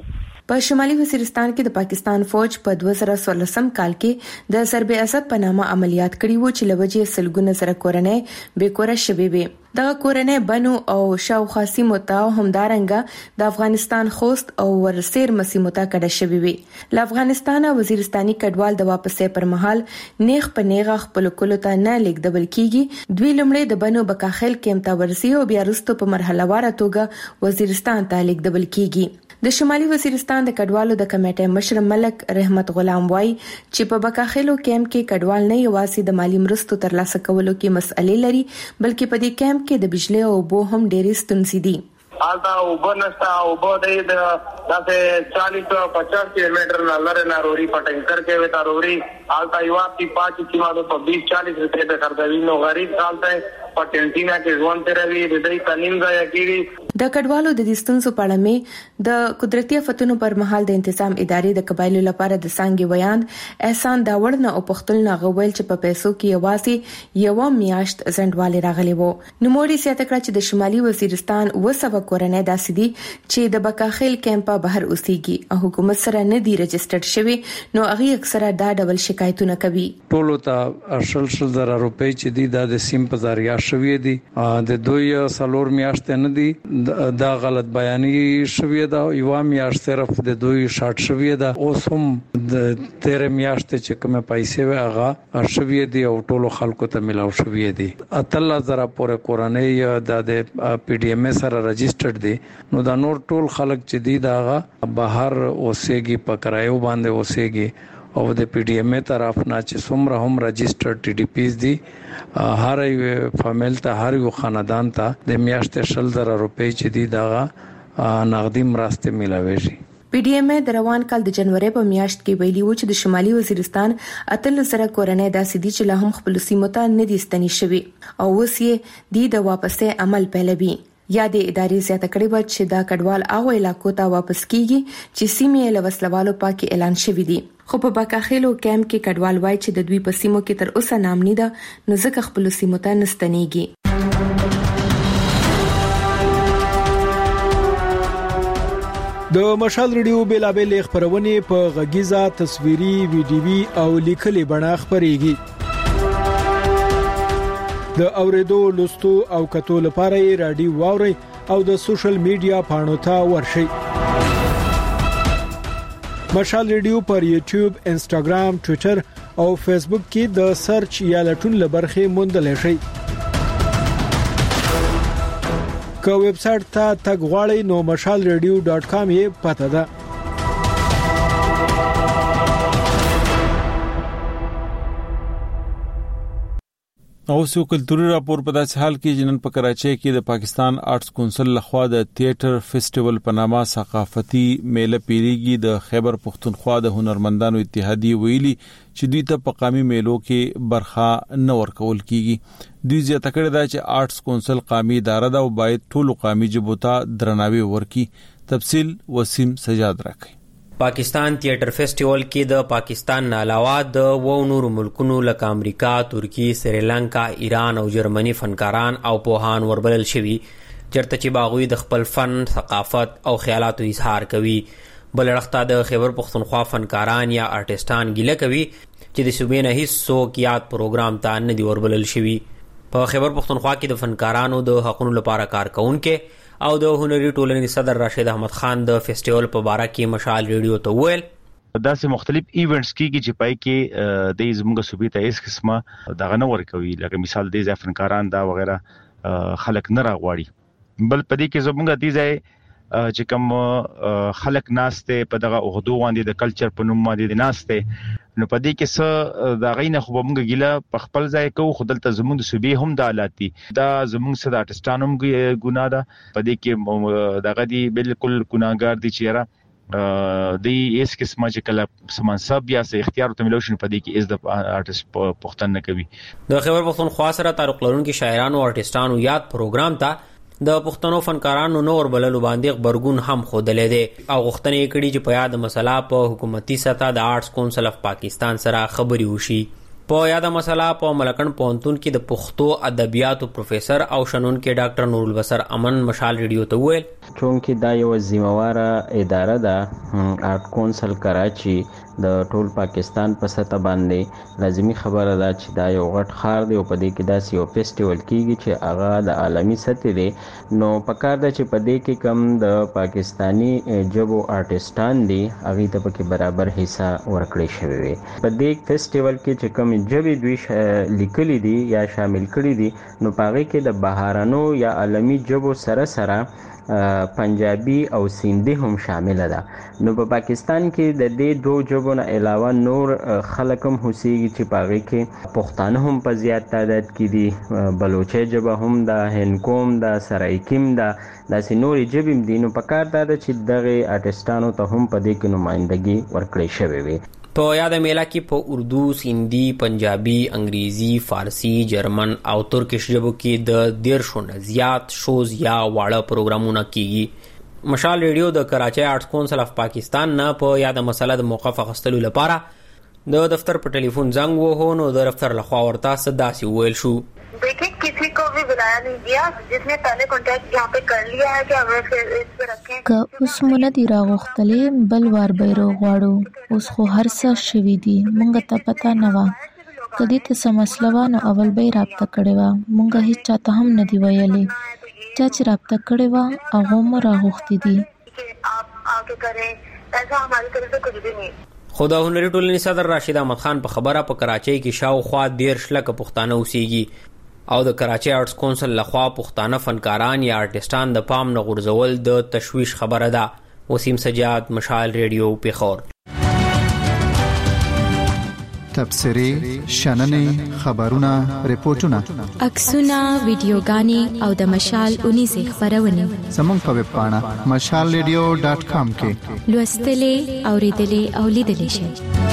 په شمالي وزیرستان کې د پاکستان فوج په دوه زره څوارلسم کال کې د ضرب اسد په نامه عملیات کړي وو چې لوجې سلګونه زره کورنۍ بیکوره شوي وي. دغه کورنۍ بنو او شاوخوا سیمو ته همدارنګه د افغانستان خوست او ورسیر مسیمو ته کډه شوي وي. له افغانستان وزیرستاني کډوال د واپسې پر مهال نیغ په نیغه خپل کولو ته نه لیږدول کیږي. دوی لمړی د بنو بکاخیل کېم ته ورسي او بیا وروسته په مرحله واره توګه وزیرستان ته لیږدول کیږي. د شمالي وزیرستان د کډوالو د کمیټې مشر ملک رحمت غلام وای چې په بکاخیلو کېمپ کې کډوال نه یوازې د مالی مرستو ترلاسه کولو کې مسئلې لري بلکې په دې کېمپ کې د بجلی او اوبو هم ډېرې ستونزې دي. آلتا اوبه نشتا اوبه دی د داسې چالیس پچاس کلومیټر نه لرې نه روري په ټینکر کې وتا روري آلتا یو اپی پاچ کی مالو په بیس چالیس روپے په خرڅوي نو غریب آلتا په ټینټینا کې ځوان تروي د دې تنیم ځای کېږي. د کډوالو د ستونزو په اړه مې د قدرتي آفتونو پر مهال د تنظیم ادارې د قبایلو لپاره د څنګه ویاند احسان داوړ نه او پختل نه غوول چې په پیسو کې یوازې یو میاشت زندوالي راغلی وو. نو موري سیاته کړ چې د شمالي وزیرستان وسوه کورنۍ داسې دي چې د بکاخیل کیمپ بهر اوسېږي او حکومت سره نه دی رجسټرډ شوی نو هغه اکثره دا ډول شکایتونه کوي. ټولو ته ارشل شل زره روپۍ چې دی د سیم په ذریعہ شوی دی د دوی سالور میاشتې نه دی دا غلط بیانی شوی دا یو میاشت صرف د دوی شارټ شوی دا اوس هم د تیر میاشت چې کومه پیسې وي هغه شوی دی او ټولو خلکو ته ملاو شوی دی. اتل زره پورې کورنۍ د پی ډی ایم سره رجسټرډ دی نو دا نور ټول خلک چې دی دا بهر اوسېږي په کرایو باندې اوسېږي او د پی ډی ایم طرف نه چې څومره هم رجسټرډ ټي ډي پیز دي هر یو فامیل ته هر یو خاندان ته د میاشتې شل زره روپۍ چې دي دا نغدي مرسته ملاوي. پی ډی ایم د روان کال د جنوري په میاشت کې ویلي و چې د شمالي وزیرستان اتل زره کورنۍ داسې دي چې له هم خپل سیمو ته نه دي ستنې شوي او اوس یې د د واپسې عمل پیلوي. یا د ادارې زیاته کړې و چې دا کډوال هغه علاقو ته واپس کیږي چې سیمې له وسلوالو پاکي اعلان شوی دي. خو په بکاخیلو کیمپ کې کډوال وای چې د دوی په سیمو کې تر اوسه نامنی ده نو ځکه خپل سیمو ته نستنیږي. د مشال ریډیو بیلابل خبرونه په غږیزه تصویري ویډیوي او لیکلي بڼه خبريږي. د اوریدو لوستو او کتو لپاره رادیو واوري او د سوشل میډیا پاڼو ته ورشي. مشال ریډیو پر یوټیوب، انسټاګرام، ټوئیټر او فیسبوک کې د سرچ یا لټون لبرخه موندل شي. که ویب سټ ته تګ غواړئ نو مشال ریډیو ډاټ کام یې پته ده. او سو کلتوري راپور په داسې حال کې جنن په کراچۍ کې د پاکستان آرټس کونسل لخوا د تھیټر فیسټیوال په نامه ثقافتي میله پیریږي. د خیبر پختونخوا د هنرمندانو اتحادیه ویلي چې دوی ته په قامي میلو کې برخه نه ورکول کیږي. دوی زیاته کړې ده چې آرټس کونسل قامي اداره ده او باید ټول قامي جبو ته درناوی ورکړي. تفصیل وسیم سجاد راکړي. پاکستان تھیټر فیسټیوال کې د پاکستان نه علاوه د وو نور ملکونو لکه امریکا، ترکی، سریلانکا، ایران او جرمني فنکاران او پوهان وربلل شوي چرته چې باغوي د خپل فن، ثقافت او خیالاتو اظهار کوي. بل اړخته د خیبر پختونخوا فنکاران یا آرټستان ګیله کوي چې د صوبې نه هیڅ څوک یاد پروګرام ته نه دی وربلل شوي. په خیبر پختونخوا کې د فنکارانو د حقوقو لپاره کار کوونکې او د هنري ټولنې صدر راشد احمد خان د فیسټیوال په باره کې مشال ریډیو ته ویل داسې مختلف ایونټس کیږي چې پای کې د زموږ صوبې ته هیڅ قسمه دغه نه ورکوي، لکه مثال د ځای فنکاران دا وغیرہ خلک نه راغواړي. بل پدې کې زموږ د ځای چې کوم خلک ناشته په دغه اوغدو باندې د کلچر په نوم باندې ناشته نو پدې کې څه دا غینه خو موږ ګیله په خپل ځای کو خدلته زموږ د صوبې هم د حالاتي دا زموږ صد آرټستانم ګناه ده. پدې کې دغه دی بالکل ګناګار دي چې را د ایس قسمه چې کله سمانصب یا سه اختیار ته ملوشن پدې کې از د آرټست پښتن نه کوي. د خیبر پختونخوا سره تعلق لرونکي شاعرانو او آرټستانو یاد پروګرام ته د پښتنو فنکارانو نور بللو باندې خبرګون هم خودلې دي او غوښتنې کړي چې په یاد مسله په حکومتي سطح د آرټس کونسل اف پاکستان سره خبري وشي. په یاده مسله په ملکن پونتون کې د پښتو ادبیاتو پروفیسور او شنون کې ډاکټر نور البصر امن مشال ریډیو ته وویل چونکې دا یو ذمہواره اداره ده آرت کونسل کراچي د ټول پاکستان په سطح باندې لازمی خبره ده چې دا یو غټ ښار دی او په دې کې داسې یو فیسټیول کیږي چې هغه د عالمي سطح دی نو پکار ده چې په دې کې کم د پاکستانی جبو آرټیسټان دي هغه ته پکې برابر حصہ ورکړی شوی وي په دې فیسټیول کې چې کم جبې دوی لیکلي دي یا شامل کړي دي نو پاره کې د بهارانو یا عالمي جبو سره سره پنجابي او سیندي هم شامل ده نو په پاکستان کې د دې دوه جبو نه علاوه نور خلک هم هوسیږي چې پاره کې پښتانه هم په زیات تعداد کې دي بلوچي جبه هم ده هندکوم ده سرایکیم ده داسې نورې جبې دي نو په کار ده چې دغه آرټیسټانو ته هم په دې کې نمائندګي ورکړی شوی وي په یاد میله کې په اردو، سیندي، پنجابي، انګریزي، فارسی، جرمن او ترکیش ژبو کې د دیرشو نه زیات شوز یا واړه پروګرامونه کیږي. مشال ریډیو د کراچۍ آرټس کونسل اف پاکستان نه په یاد مسله د موقف اخیستلو لپاره د دفتر په ټلیفون زنګ وهو نو د دفتر لخوا ورته څه داسې وویل شو देखिए किसी को भी बुलाया नहीं गया जिसने पहले कांटेक्ट यहाँ पे कर लिया है कि हमें फिर इस पे रखें که اوس مونږ دی راغختلې بل وار به روغواړو اوس خو هر څه شوي دي مونږ ته پته نه وه کدی ته څه مسله وه نو اول به یې رابطه کړې وه مونږ هېڅ چاته هم نه دي ویلې چا چې رابطه کړې وه هغه هم راغوښتي دي आप आगे करें ऐसा हमारी तरफ से कुछ भी नहीं. خو د هنري ټولنې صدر راشد احمد خان په خبره په کراچۍ کې شاوخوا دیرش لکه پښتانه اوسېږي او د کراچۍ آرټس کونسل لخوا پښتانه فنکاران یا آرټیسټان د پام نه غورځول د تشویش خبره ده. وسیم سجاد، مشال ریډیو، پیښور. تبصرې، شننې، خبرونه، ریپورتونه، عکسونه، ویډیوګانې او د مشال اونیزه خبرونه زموږ په ویب پاڼه مشال ریډیو ډاټ کام کې لوستلې، اوریدلې او لیدلې شئ.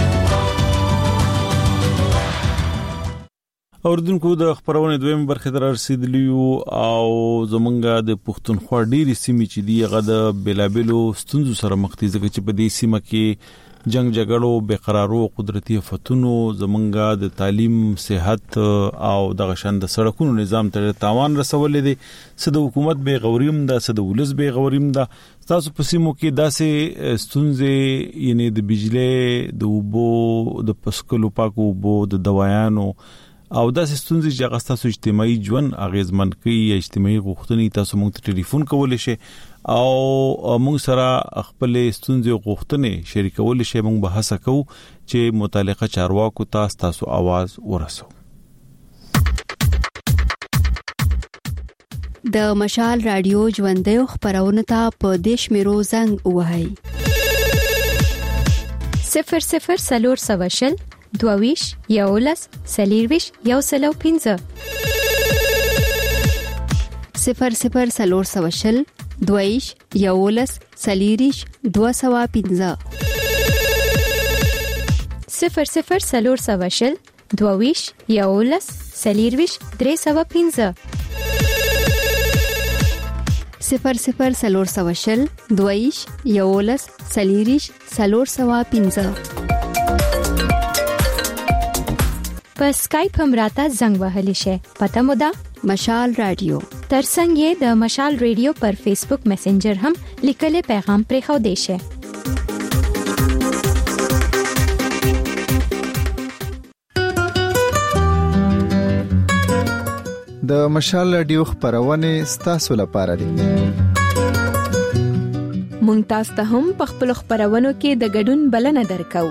اوردونکو د خبرونه دویم برخه تر رسیدلیو او زمونږه د پښتونخوا ډيري سیمې چې دی هغه د بلابلو ستونزو سره مخ دي ځکه چې په دې سیمه کې جنگ جګړو بقرارو قدرتي فتونو زمونږه د تعلیم صحت او د غشن د سړکونو نظام ته تاوان رسولې دي سده حکومت به غوریم ده سده ولز به غوریم ده تاسو په سیمو کې داسې ستونزې یعنی د بجلی د وبو د پسکلو پاکو وبو د دوايانو او داسې ستونزې چې هغه تاسو اجتماعي ژوند اغیزمن کوي یا اجتماعي غوښتنې تاسو موږ ته ټلیفون کولای شئ او موږ سره خپل ستونزې غوښتنې شریکول شئ موږ به هڅه کوو چې متعلقه چارواکو ته تاسو आवाज ورسو. د مشال رادیو ژوندې خبرونه ته په دیش میرو زنګ وهاي صفر صفر سلور سواشل دوویش یولس سلیرویش یو سلو پینزه صفر صفر سلور سواشل دوویش یولس سلیریش دو سوا پینزه صفر صفر سلور سواشل دوویش یولس سلیرویش درې سوا پینزه صفر صفر سلور سواشل دوویش یولس سلیریش سلور سوا پینزه په اسکایپ هم راته زنګ وهلی شي پته مو ده مشال رادیو ترڅنګ یې د مشال ریډیو پر فیسبوک میسنجر هم لیکل پیغام پرې خو دی شي. د مشال رادیو خبرونه ستاسو لپاره دي. مونږ تاسو ته هم په خپل خبرونو کې د ګډون بلنه درکو.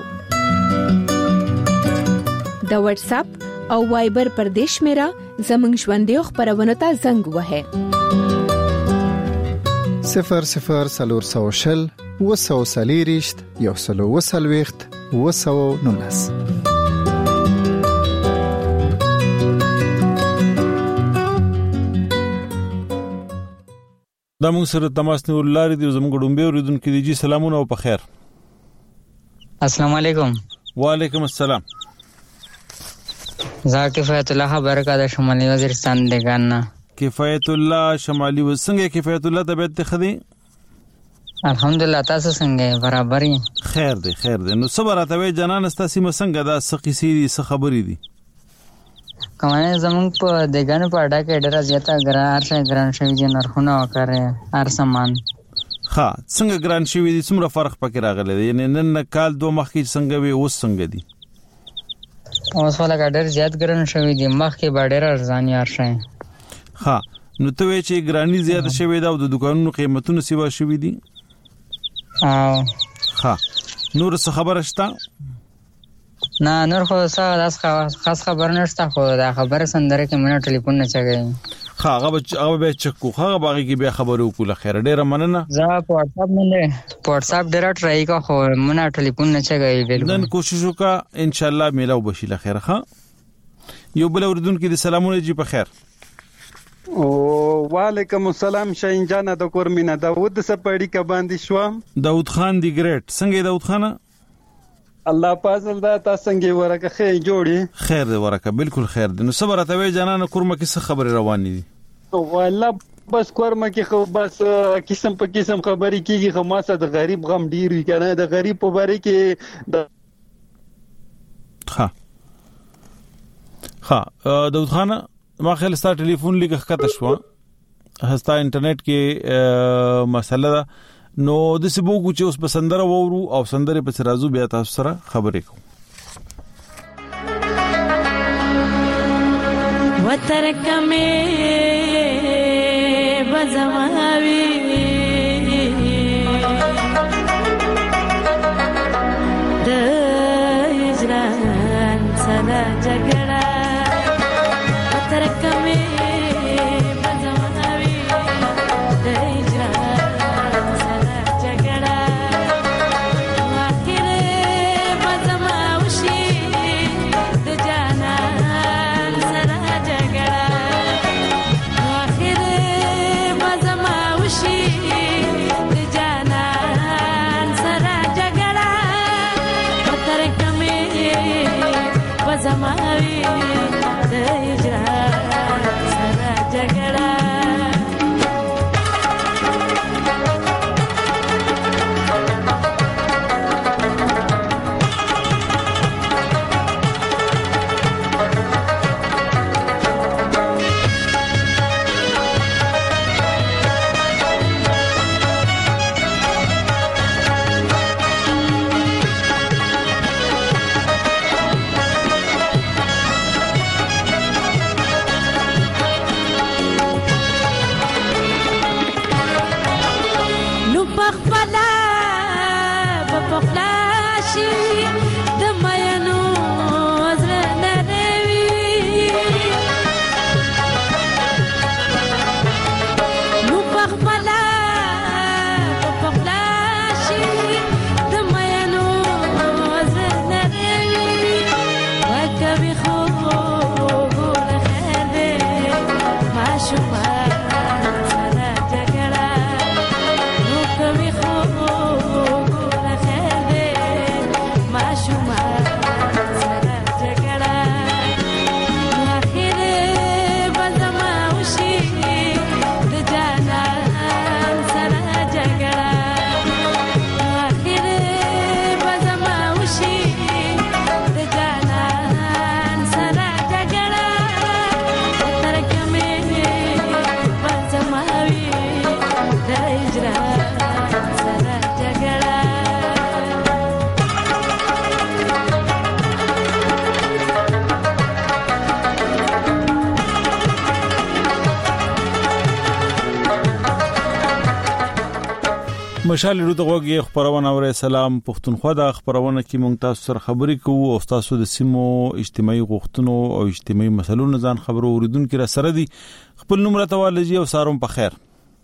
د واتس اپ او وایبر پر دیش میرا زمنګ ژوندې خبرونه ته زنګ وهه صفر صفر سلور سوشل وسو سلیریشت یو سلو وسلويخت وسو نونس. دا موږ سره تماس نیول لري د زموږ ډومبه اوریدونکو دي. سلامونه او په خیر. السلام علیکم. وعلیکم السلام. زه کفایت الله خبر کا د شمالي وزیرستان دګانا. کفایت الله شمالي وسنګ کفایت الله طبيعت ته خدي. الحمدلله تاسو څنګه برابر یې؟ خیر دی خیر دی. نو صبر اتوي جنان استاسي مسنګ دا سقيسي دي څه خبري دي؟ کومه زمونږ په دګانو په اډا کې ډېر زیاته ګران ارشه ګران شوی دي نرخونه وکړي هر سامان. ها څنګه ګران شوی دي څومره فرق پکې راغلی دی یعنی نن کال دوه مخکې څنګه وي اوس څنګه دي؟ اوس ولا ډېر زیات ګران شوی دي مخکې به ډېر ارزان ارشه. ها نو ته وی چې ګرانی زیاته شوی دا او د دکانونو قیمتونه سیوا شوی دي؟ او ها نور څه خبره شته؟ نه نور خو څه خاص خبر نشته خو دا خبره سندره کې مونږ ټلیفون نه چګي. ها هغه هغه به چکو هغه باغی کې به خبرو کوله خیر ډیره مننه. زه په واتس اپ باندې په واتس اپ ډیره ټرای کا خو مونږ ټلیفون نه چګي بالکل. نن کوشش وکا ان شاء الله میلاو بشي له خیر. ها یو بل اوردون کې د سلامونه جی په خیر. او وعلیکم السلام شاهین جان د کورمینا داوود سپړی ک باندې شو. داوود خان دی ګریټ څنګه داوود خان؟ الله پازل دا تاسو څنګه ورکه خیر جوړي؟ خیر دی ورکه بالکل خیر دی. نو صبر ته وی جانانه کورمه کې څه خبر روان دي؟ والله بس کورمه کې خو بس قسم په قسم خبري کیږي خو ما سره د غریب غم ډیر وی کنه د غریب په باره کې د ها ها داوود خان ما خل ستا ټلیفون لیک خطه شو هستا انټرنیټ کې مسله ده نو د سبوګو چې اوس بسندره وورو او سندره په سرازو بیا تاسو سره خبرې کوم. وترکمه بزماوي د هجران سره جګړه وترکمه بزماوي د هجران سره جګړه واخره بزماوشي د جانان سره جګړه واخره بزماوشي د جانان سره جګړه وترکمه بزماوي د هجران سره جګړه. مشال رو دغه خبرونه اور سلام پښتونخوا د خبرونه کې مونږ تاسو سره خبرې کوو او تاسو د سیمو اجتماعي غوښتنو او اجتماعي مسلو ځان خبرو اوریدونکو را سره دي. خپل نمبر ته والجی او ساروم په خیر.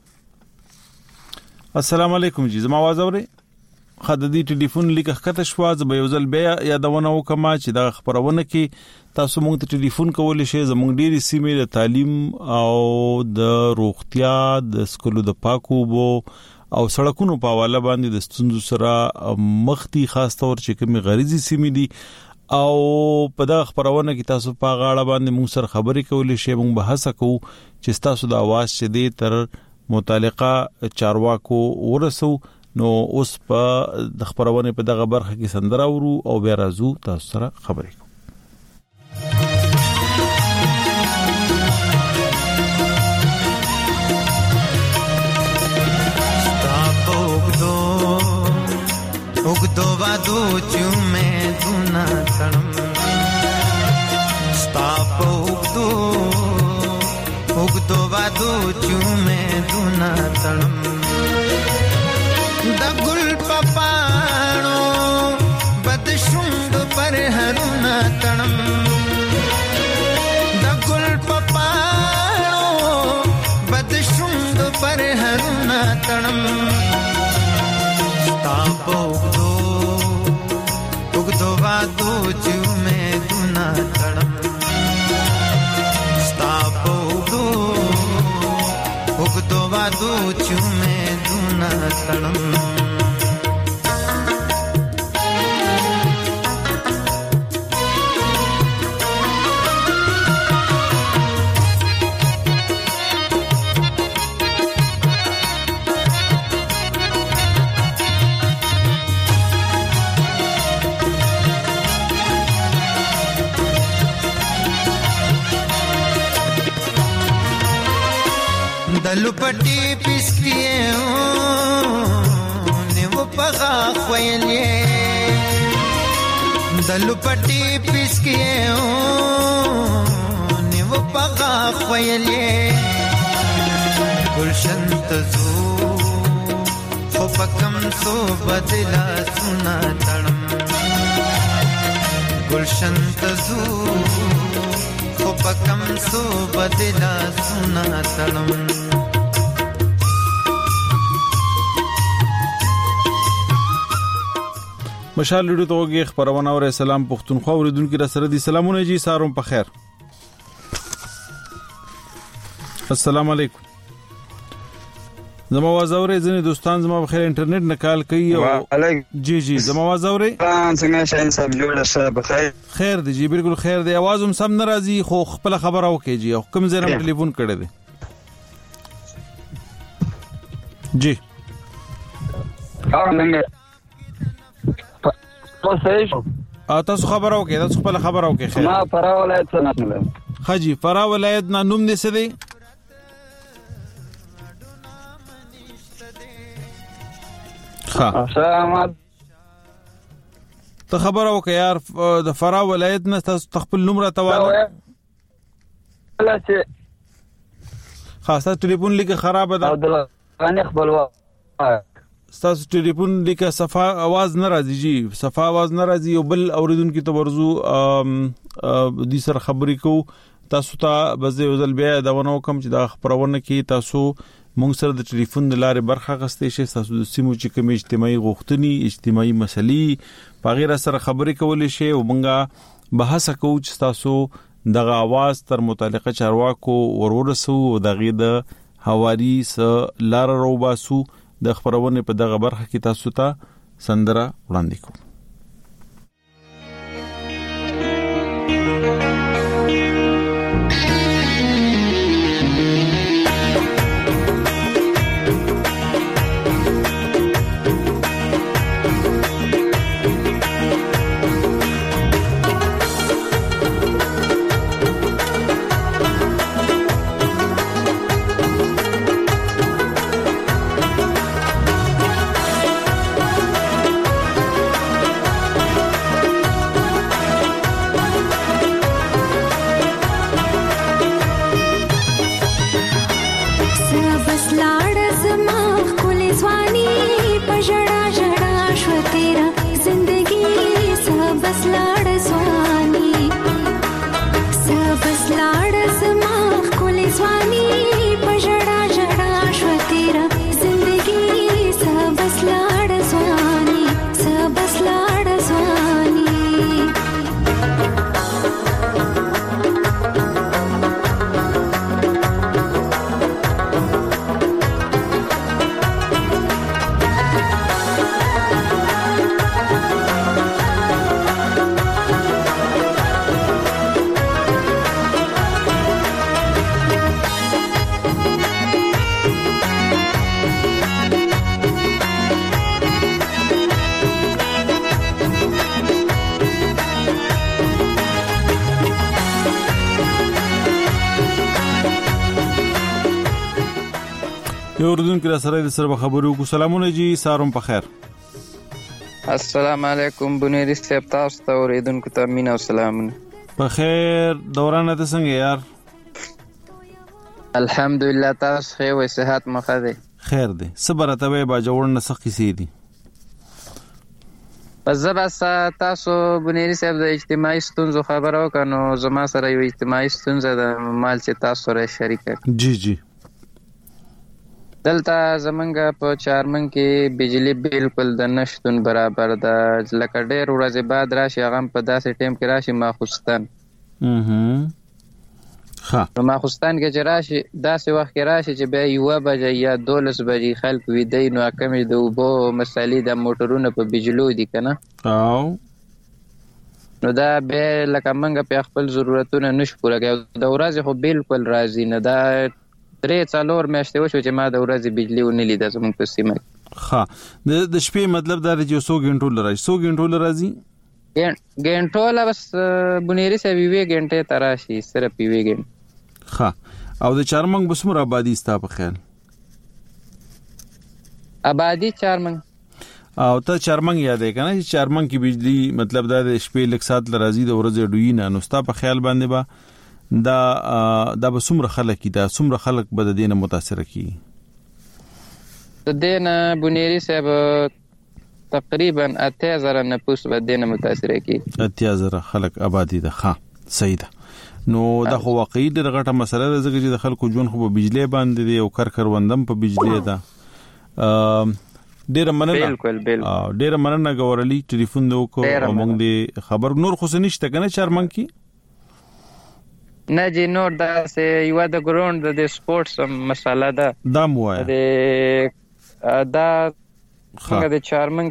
السلام علیکم جی زما आवाज اوري خدای ټلیفون لیک خطه شو ز به یوزل بیا یادونه وکما چې د خبرونه کې تاسو مونږ ته ټلیفون کول شي زمونږ ډيري سیمې د تعلیم او د روغتیا د سکولو د پاکو بو او سړکونو په حواله باندې د ستونزو سره مختی خاص تور چې کومي غریزي سیمې دي او په دا خبرونه کې تاسو په غاړه باندې موږ سره خبرې کولې شي موږ بحث کوو چې تاسو د आवाज چې دې تر متعلقه چارواکو ورسو. نو اوس په د خبرونه په دغه برخه کې سندره ورو او بیا راځو تاسو سره خبرې کوو. تړم د ګل پپانو بد شوند پر هرونه تړم د ګل پپانو بد شوند پر هرونه تړم تابو دو وګدو وادو چې مې ګنا تړم تابو دو وګدو وادو چې مې ګنا تړم دلو پټي پسکیه نیو پغا خویلې دلو پټي پسکیه نیو پغا خویلې گلشن تزو خو پکم سو بدلا سنا تړم گلشن تزو خو پکم سو بدلا سنا تړم مشال لډو توګه خبرونه او سلام پښتونخوا اوریدونکو را سره دي سلامونه جی ساروم په خیر السلام علیکم زما وازورې ځنې دوستان زما په خیر انټرنیټ نکال کوي او جی جی زما وازورې څنګه شین صاحب جوړ شه بخیر خیر دی جی بالکل خیر دی आवाज هم سم ناراضي خو خپل خبره وکي جی او کوم ځای نه ټلیفون کړی دی جی تاسو خبر او کې تاسو خپل خبر او کې خیر ما فرا ولایت څخه نه حاجی فرا ولایت نه نوم دې څه دی ها احمد ته خبر او کې یار د فرا ولایت نه تاسو خپل نوم را تواله چې خاصه ټلیفون لیکه خراب ده عبد الله غنی خپل ستاسو ټلیفون لیکه صفه आवाज نه راځي جی صفه आवाज نه راځي او بل اوریدونکو ته ورزو د سر خبرې کو تاسو ته بځه وزل بیا دا ونه کوم چې دا خبرونه کې تاسو مونږ سره د ټلیفون د لارې برخه غستې شي تاسو د سیمو چې کوم اجتماعي غوښتنې اجتماعي مسلې په غیر سره خبرې کولې شي او مونږه بحث کوو چې تاسو دغه आवाज تر متعلقه چارواکو ورورسو او دغه د حواري س لار روباسو د خبرونه په دغه برخه کې تاسو ته سندره وړاندې کوم یو اردن کې سره د سره خبرو کو سلامونه جی ساروم په خیر السلام علیکم بنيري صاحب تاسو ته اوریدونکو ته مين او سلامونه په خیر دورانه ته څنګه یار الحمدلله تاسو خو صحت مخه دي خیر دی صبرته به با جوړ نه سخی سي دي پس زه بس تاسو بنيري صاحب د اجتماعي ستونزو خبره وکړو زما سره یو اجتماعي ستونزه د مال چې تاسو سره شریک کړ جی جی دلته زمونږ په چارمن کې بجلی بالکل د نشتون برابر ده لکه ډېر ورځې بعد راشي هغه په داسې ټیم کې راشي ماخوستن اها ها نو ماخوستان کې چې راشي داسې وخت کې راشي چې بیا یوه بجې یا دولس بجې خلک ویده نو کمې د اوبو مسالې د موټرونو په بجلو دي که نه او نو دا بیا لکه موږ په خپل ضرورتونه نشو پوره کوي د ورځې خو بالکل راځي نه دا درې څلور میاشتې وشو چې ما د ورځې بجلي ونه لیده زموږ په سیمه کې ها د شپې مطلب دا چې څو غنټو لري څو غنټو لري ګنټو لا بس بنيري صاحب وی ګنټه تراشي صرف وی ګنټه ها او د چارمنګ بسمر آبادی ستا په خیال آبادی چارمنګ او ته چارمنګ یادې کنه چې چارمنګ کې بجلی مطلب دا د شپې لک سات لرازي د ورځې ډوی نه نو ستا په خیال باندې با دا دا بسمر خلک دا سمر خلک بد دینه متاثر کی د دینه بنيري صاحب تقریبا اتیا زره نفوس به دینه متاثر کی اتیا زره خلک آبادی ده ها صحیح ده نو دا خو واقعي د غټه مسله ده چې د خلکو ژوند خو په بجلی باندې دی او کار کروندم په بجلی ده ډیر مننه بالکل بالکل ډیر مننه غوړلی ټلیفون دو کو موږ دی خبر نور خو نشته کنه چارمن کی نه جی نور دا سه یو د ګراوند د سپورتس مسله ده دا موه د دا څنګه د چارمن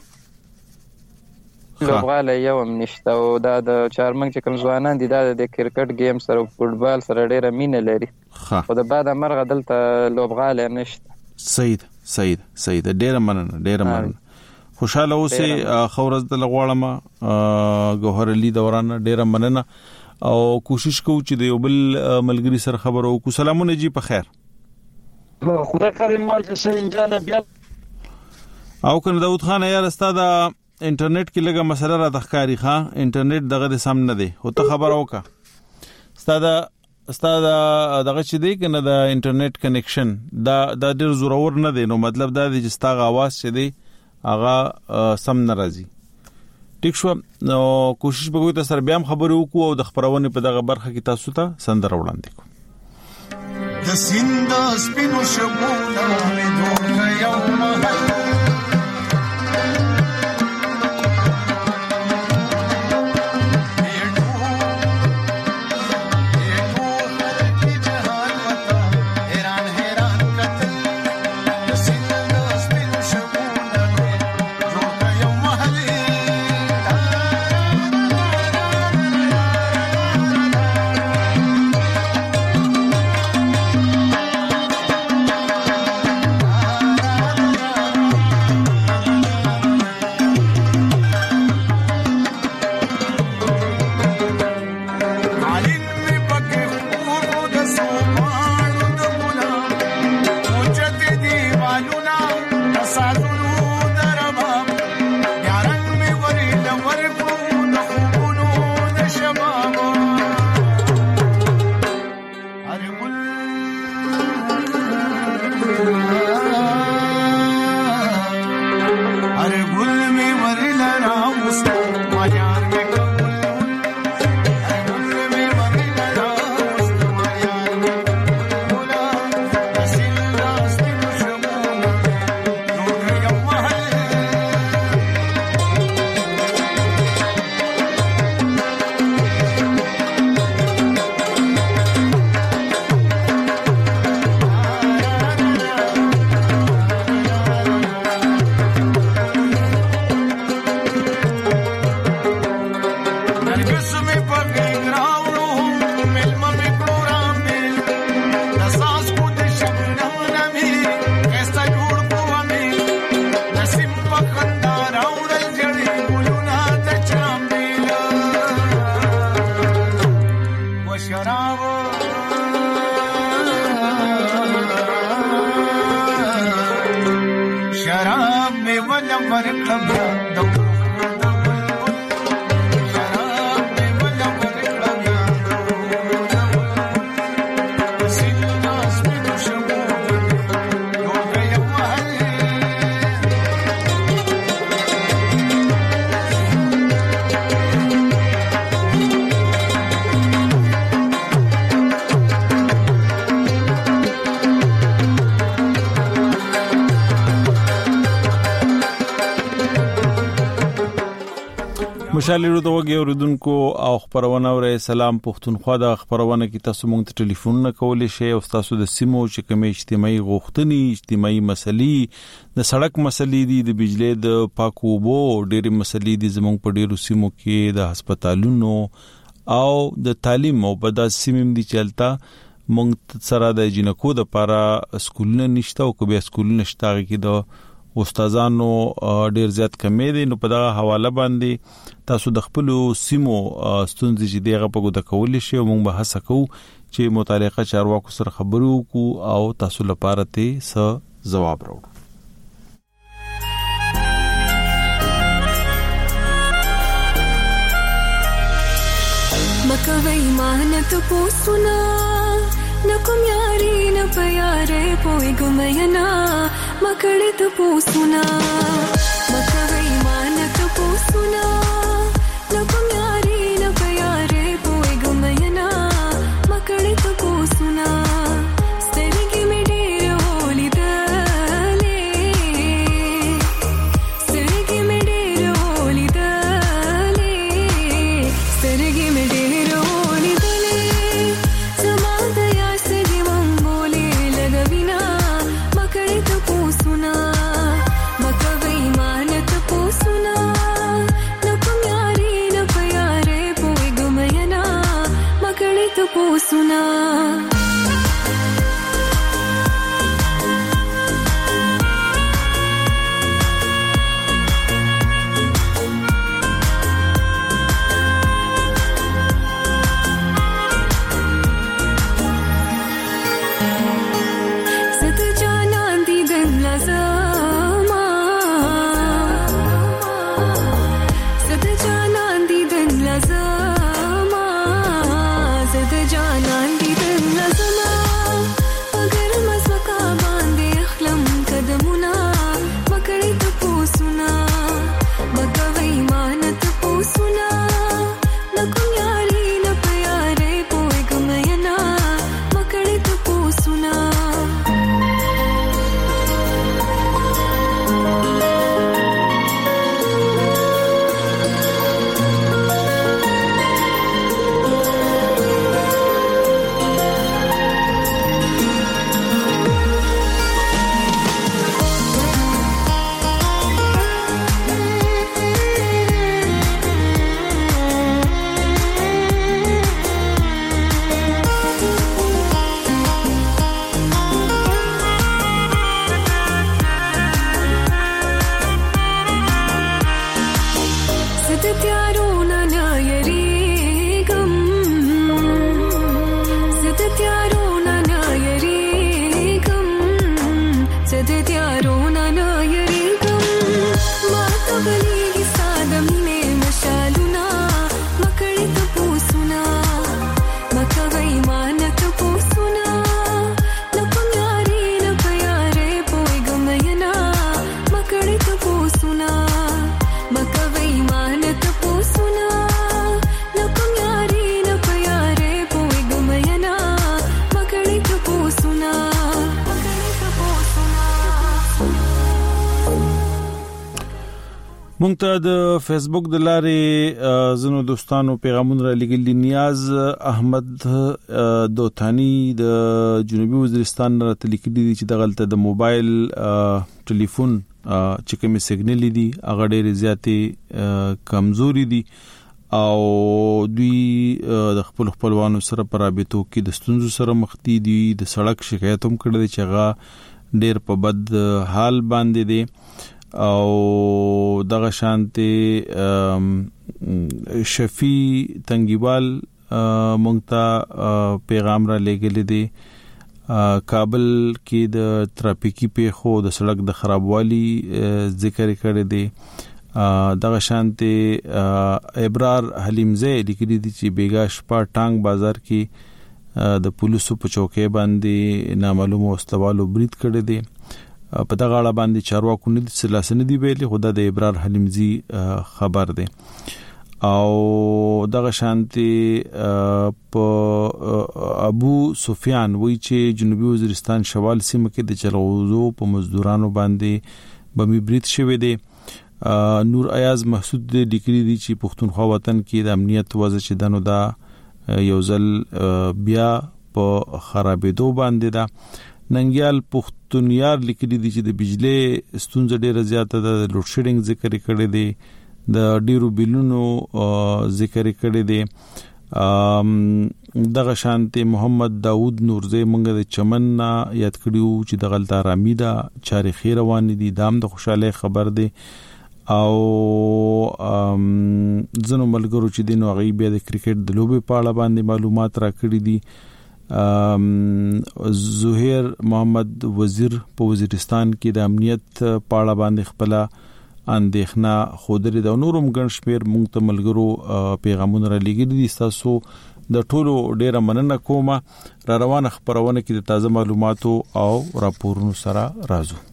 کې لوبغاله یو هم نشته او دا د چارمن چې کوم ځوانان دي دا د کرکټ گیم سره فوټبال سره ډیره مینه لري خو د بعد مرغه دلته لوبغاله نشته صحیح صحیح صحیح ډیره مننه ډیره مننه خوشاله اوسې خورز د لغواړم ګوهر علي دوران ډیره مننه او کوشش کوو چې د یو بل ملګری سره خبرو کو سلامونه جی په خیر خدای خیر مال چې انجانه بیا او کنه داود خان یار استاد انټرنیټ کې لګه مسله را تخکاری ښا انټرنیټ دغه د سم نه دی او ته خبر اوکا استاد استاد دغه چې دی کنه د انټرنیټ کنیکشن دا د ډیر زورور نه دی نو مطلب دا دی چې ستاسو आवाज چې دی هغه سم نه راځي ټیک شو نو کوشش وکړو تاسو سره بیا خبرو وکړو او د خبرونه په دغه برخه کې تاسو ته سندره وړاندې کوم د سیند سپینو شبونه مې دوه یوم مشال ریډیو د وګي اوریدونکو او خبرونه اوري سلام پښتونخوا د خبرونه کې تاسو مونږ ته ټلیفون نه کولای شئ او تاسو د سیمو چې کومه اجتماعي غوښتنې اجتماعي مسلې د سړک مسلې دي د بجلی د پاکو بو ډېری مسلې دي زموږ په ډېرو سیمو کې د هسپتالونو او د تعلیم او په داسې سیمې دي چلتا مونږ سره د جنکو د لپاره سکولونه نشته او کوبه سکولونه شته کې د استادانو ډیر زیات کمی دي. نو په دا حواله باندې تاسو د خپل سیمو ستونزې چې دغه په ګوته کول شي او موږ به هڅه کوو چې متعلقه چارواکو سره خبرو وکړو او تاسو لپاره ته څه جواب راوړو. مکوي مانت پوسونا نکم یاری ن پیاره پوي ګمينا مکړې ته پوسونا مکوي مانت پوسونا نکم یاری ن پیاره پوي ګمينا مکړې ته پوسونا سترګې مې ډېر ولیدلې سترګې مې ډېر ولیدلې سترګې مې ډېر Pusuna Sat janan di dan lazama Sat janan di dan lazama جانان دي د نظمه اگر مسکا باندې اخلم قدمونه مکړې ته پوسونا مکوي مانت پوسونا نکم یاري نه پیاره پوي ګمينا مکړې ته پوسونا مونږ ته د فیسبوک د لارې زنو دوستانو پیغامونه را لګل. نیاز احمد دوتانی د جنوبي وزیرستان راته لیکلي دي چې د غلطه د موبایل ټلیفون چې کوم سیګنل دي هغه ډېر زیاتې کمزوري دي او دوی د خپل خپلوانو سره پرابطو کې د ستونزو سره مخ دي. د سړک شکایت هم کړی چې هغه ډېر په بد حال باندې دي او دغه شانته شفی تنگیوال مونږ ته پیغام را لګل دي. کابل کې د ترافیکي پیښو د سړک د خرابوالي ذکر کړی دی. دغه شانته ابرار حلیمزه لیکلي دي چې بیګا شپه ټانګ بازار کې د پولیسو په چوکۍ باندې نامعلوم وسلوالو برید کړی دی. په دغه اړه باندې چارواکو نه د سلاسنه دی ویلي خدا د ابرار حلیمزي خبر دی او دغه شانتي په ابو سفیان وی چې جنوبي وزیرستان شوال سیمه کې د چلغوزو په مزدورانو باندې بمی برید شوی دی. نور ایاز محسود د لیکلي دي چې پښتونخوا وطن کې د امنیت وضع چې دنو دا یو ځل بیا په خرابېدو باندې دا ننګیال پښتونیار لیکلي دي چې د بجلی ستونزه ډیره زیاته ده، د لوډ شیډینګ ذکر کړی دی، د ډیرو بیلونو ذکر کړی دی. دغه شانته محمد داوود نورزی مونږ د چمن یاد کړیو چې د غلطه رامي دا چاري خیر روان دي، دام د خوشاله خبر دی. او زنو ملګرو چې دین او غي بیا د کرکټ د لوبې په اړه باندې معلومات را کړی دي. زهیر محمد وزیر په وزیرستان کې د امنیت په اړه باندې خپل اندېښنه خودري د نورم ګڼ شمیر مونږ ته ملګرو پیغامونه را لګیدي دي. تاسو د ټولو ډیره مننه کوم. را روانه خبرونه کې د تازه معلوماتو او راپورونو سره راځو.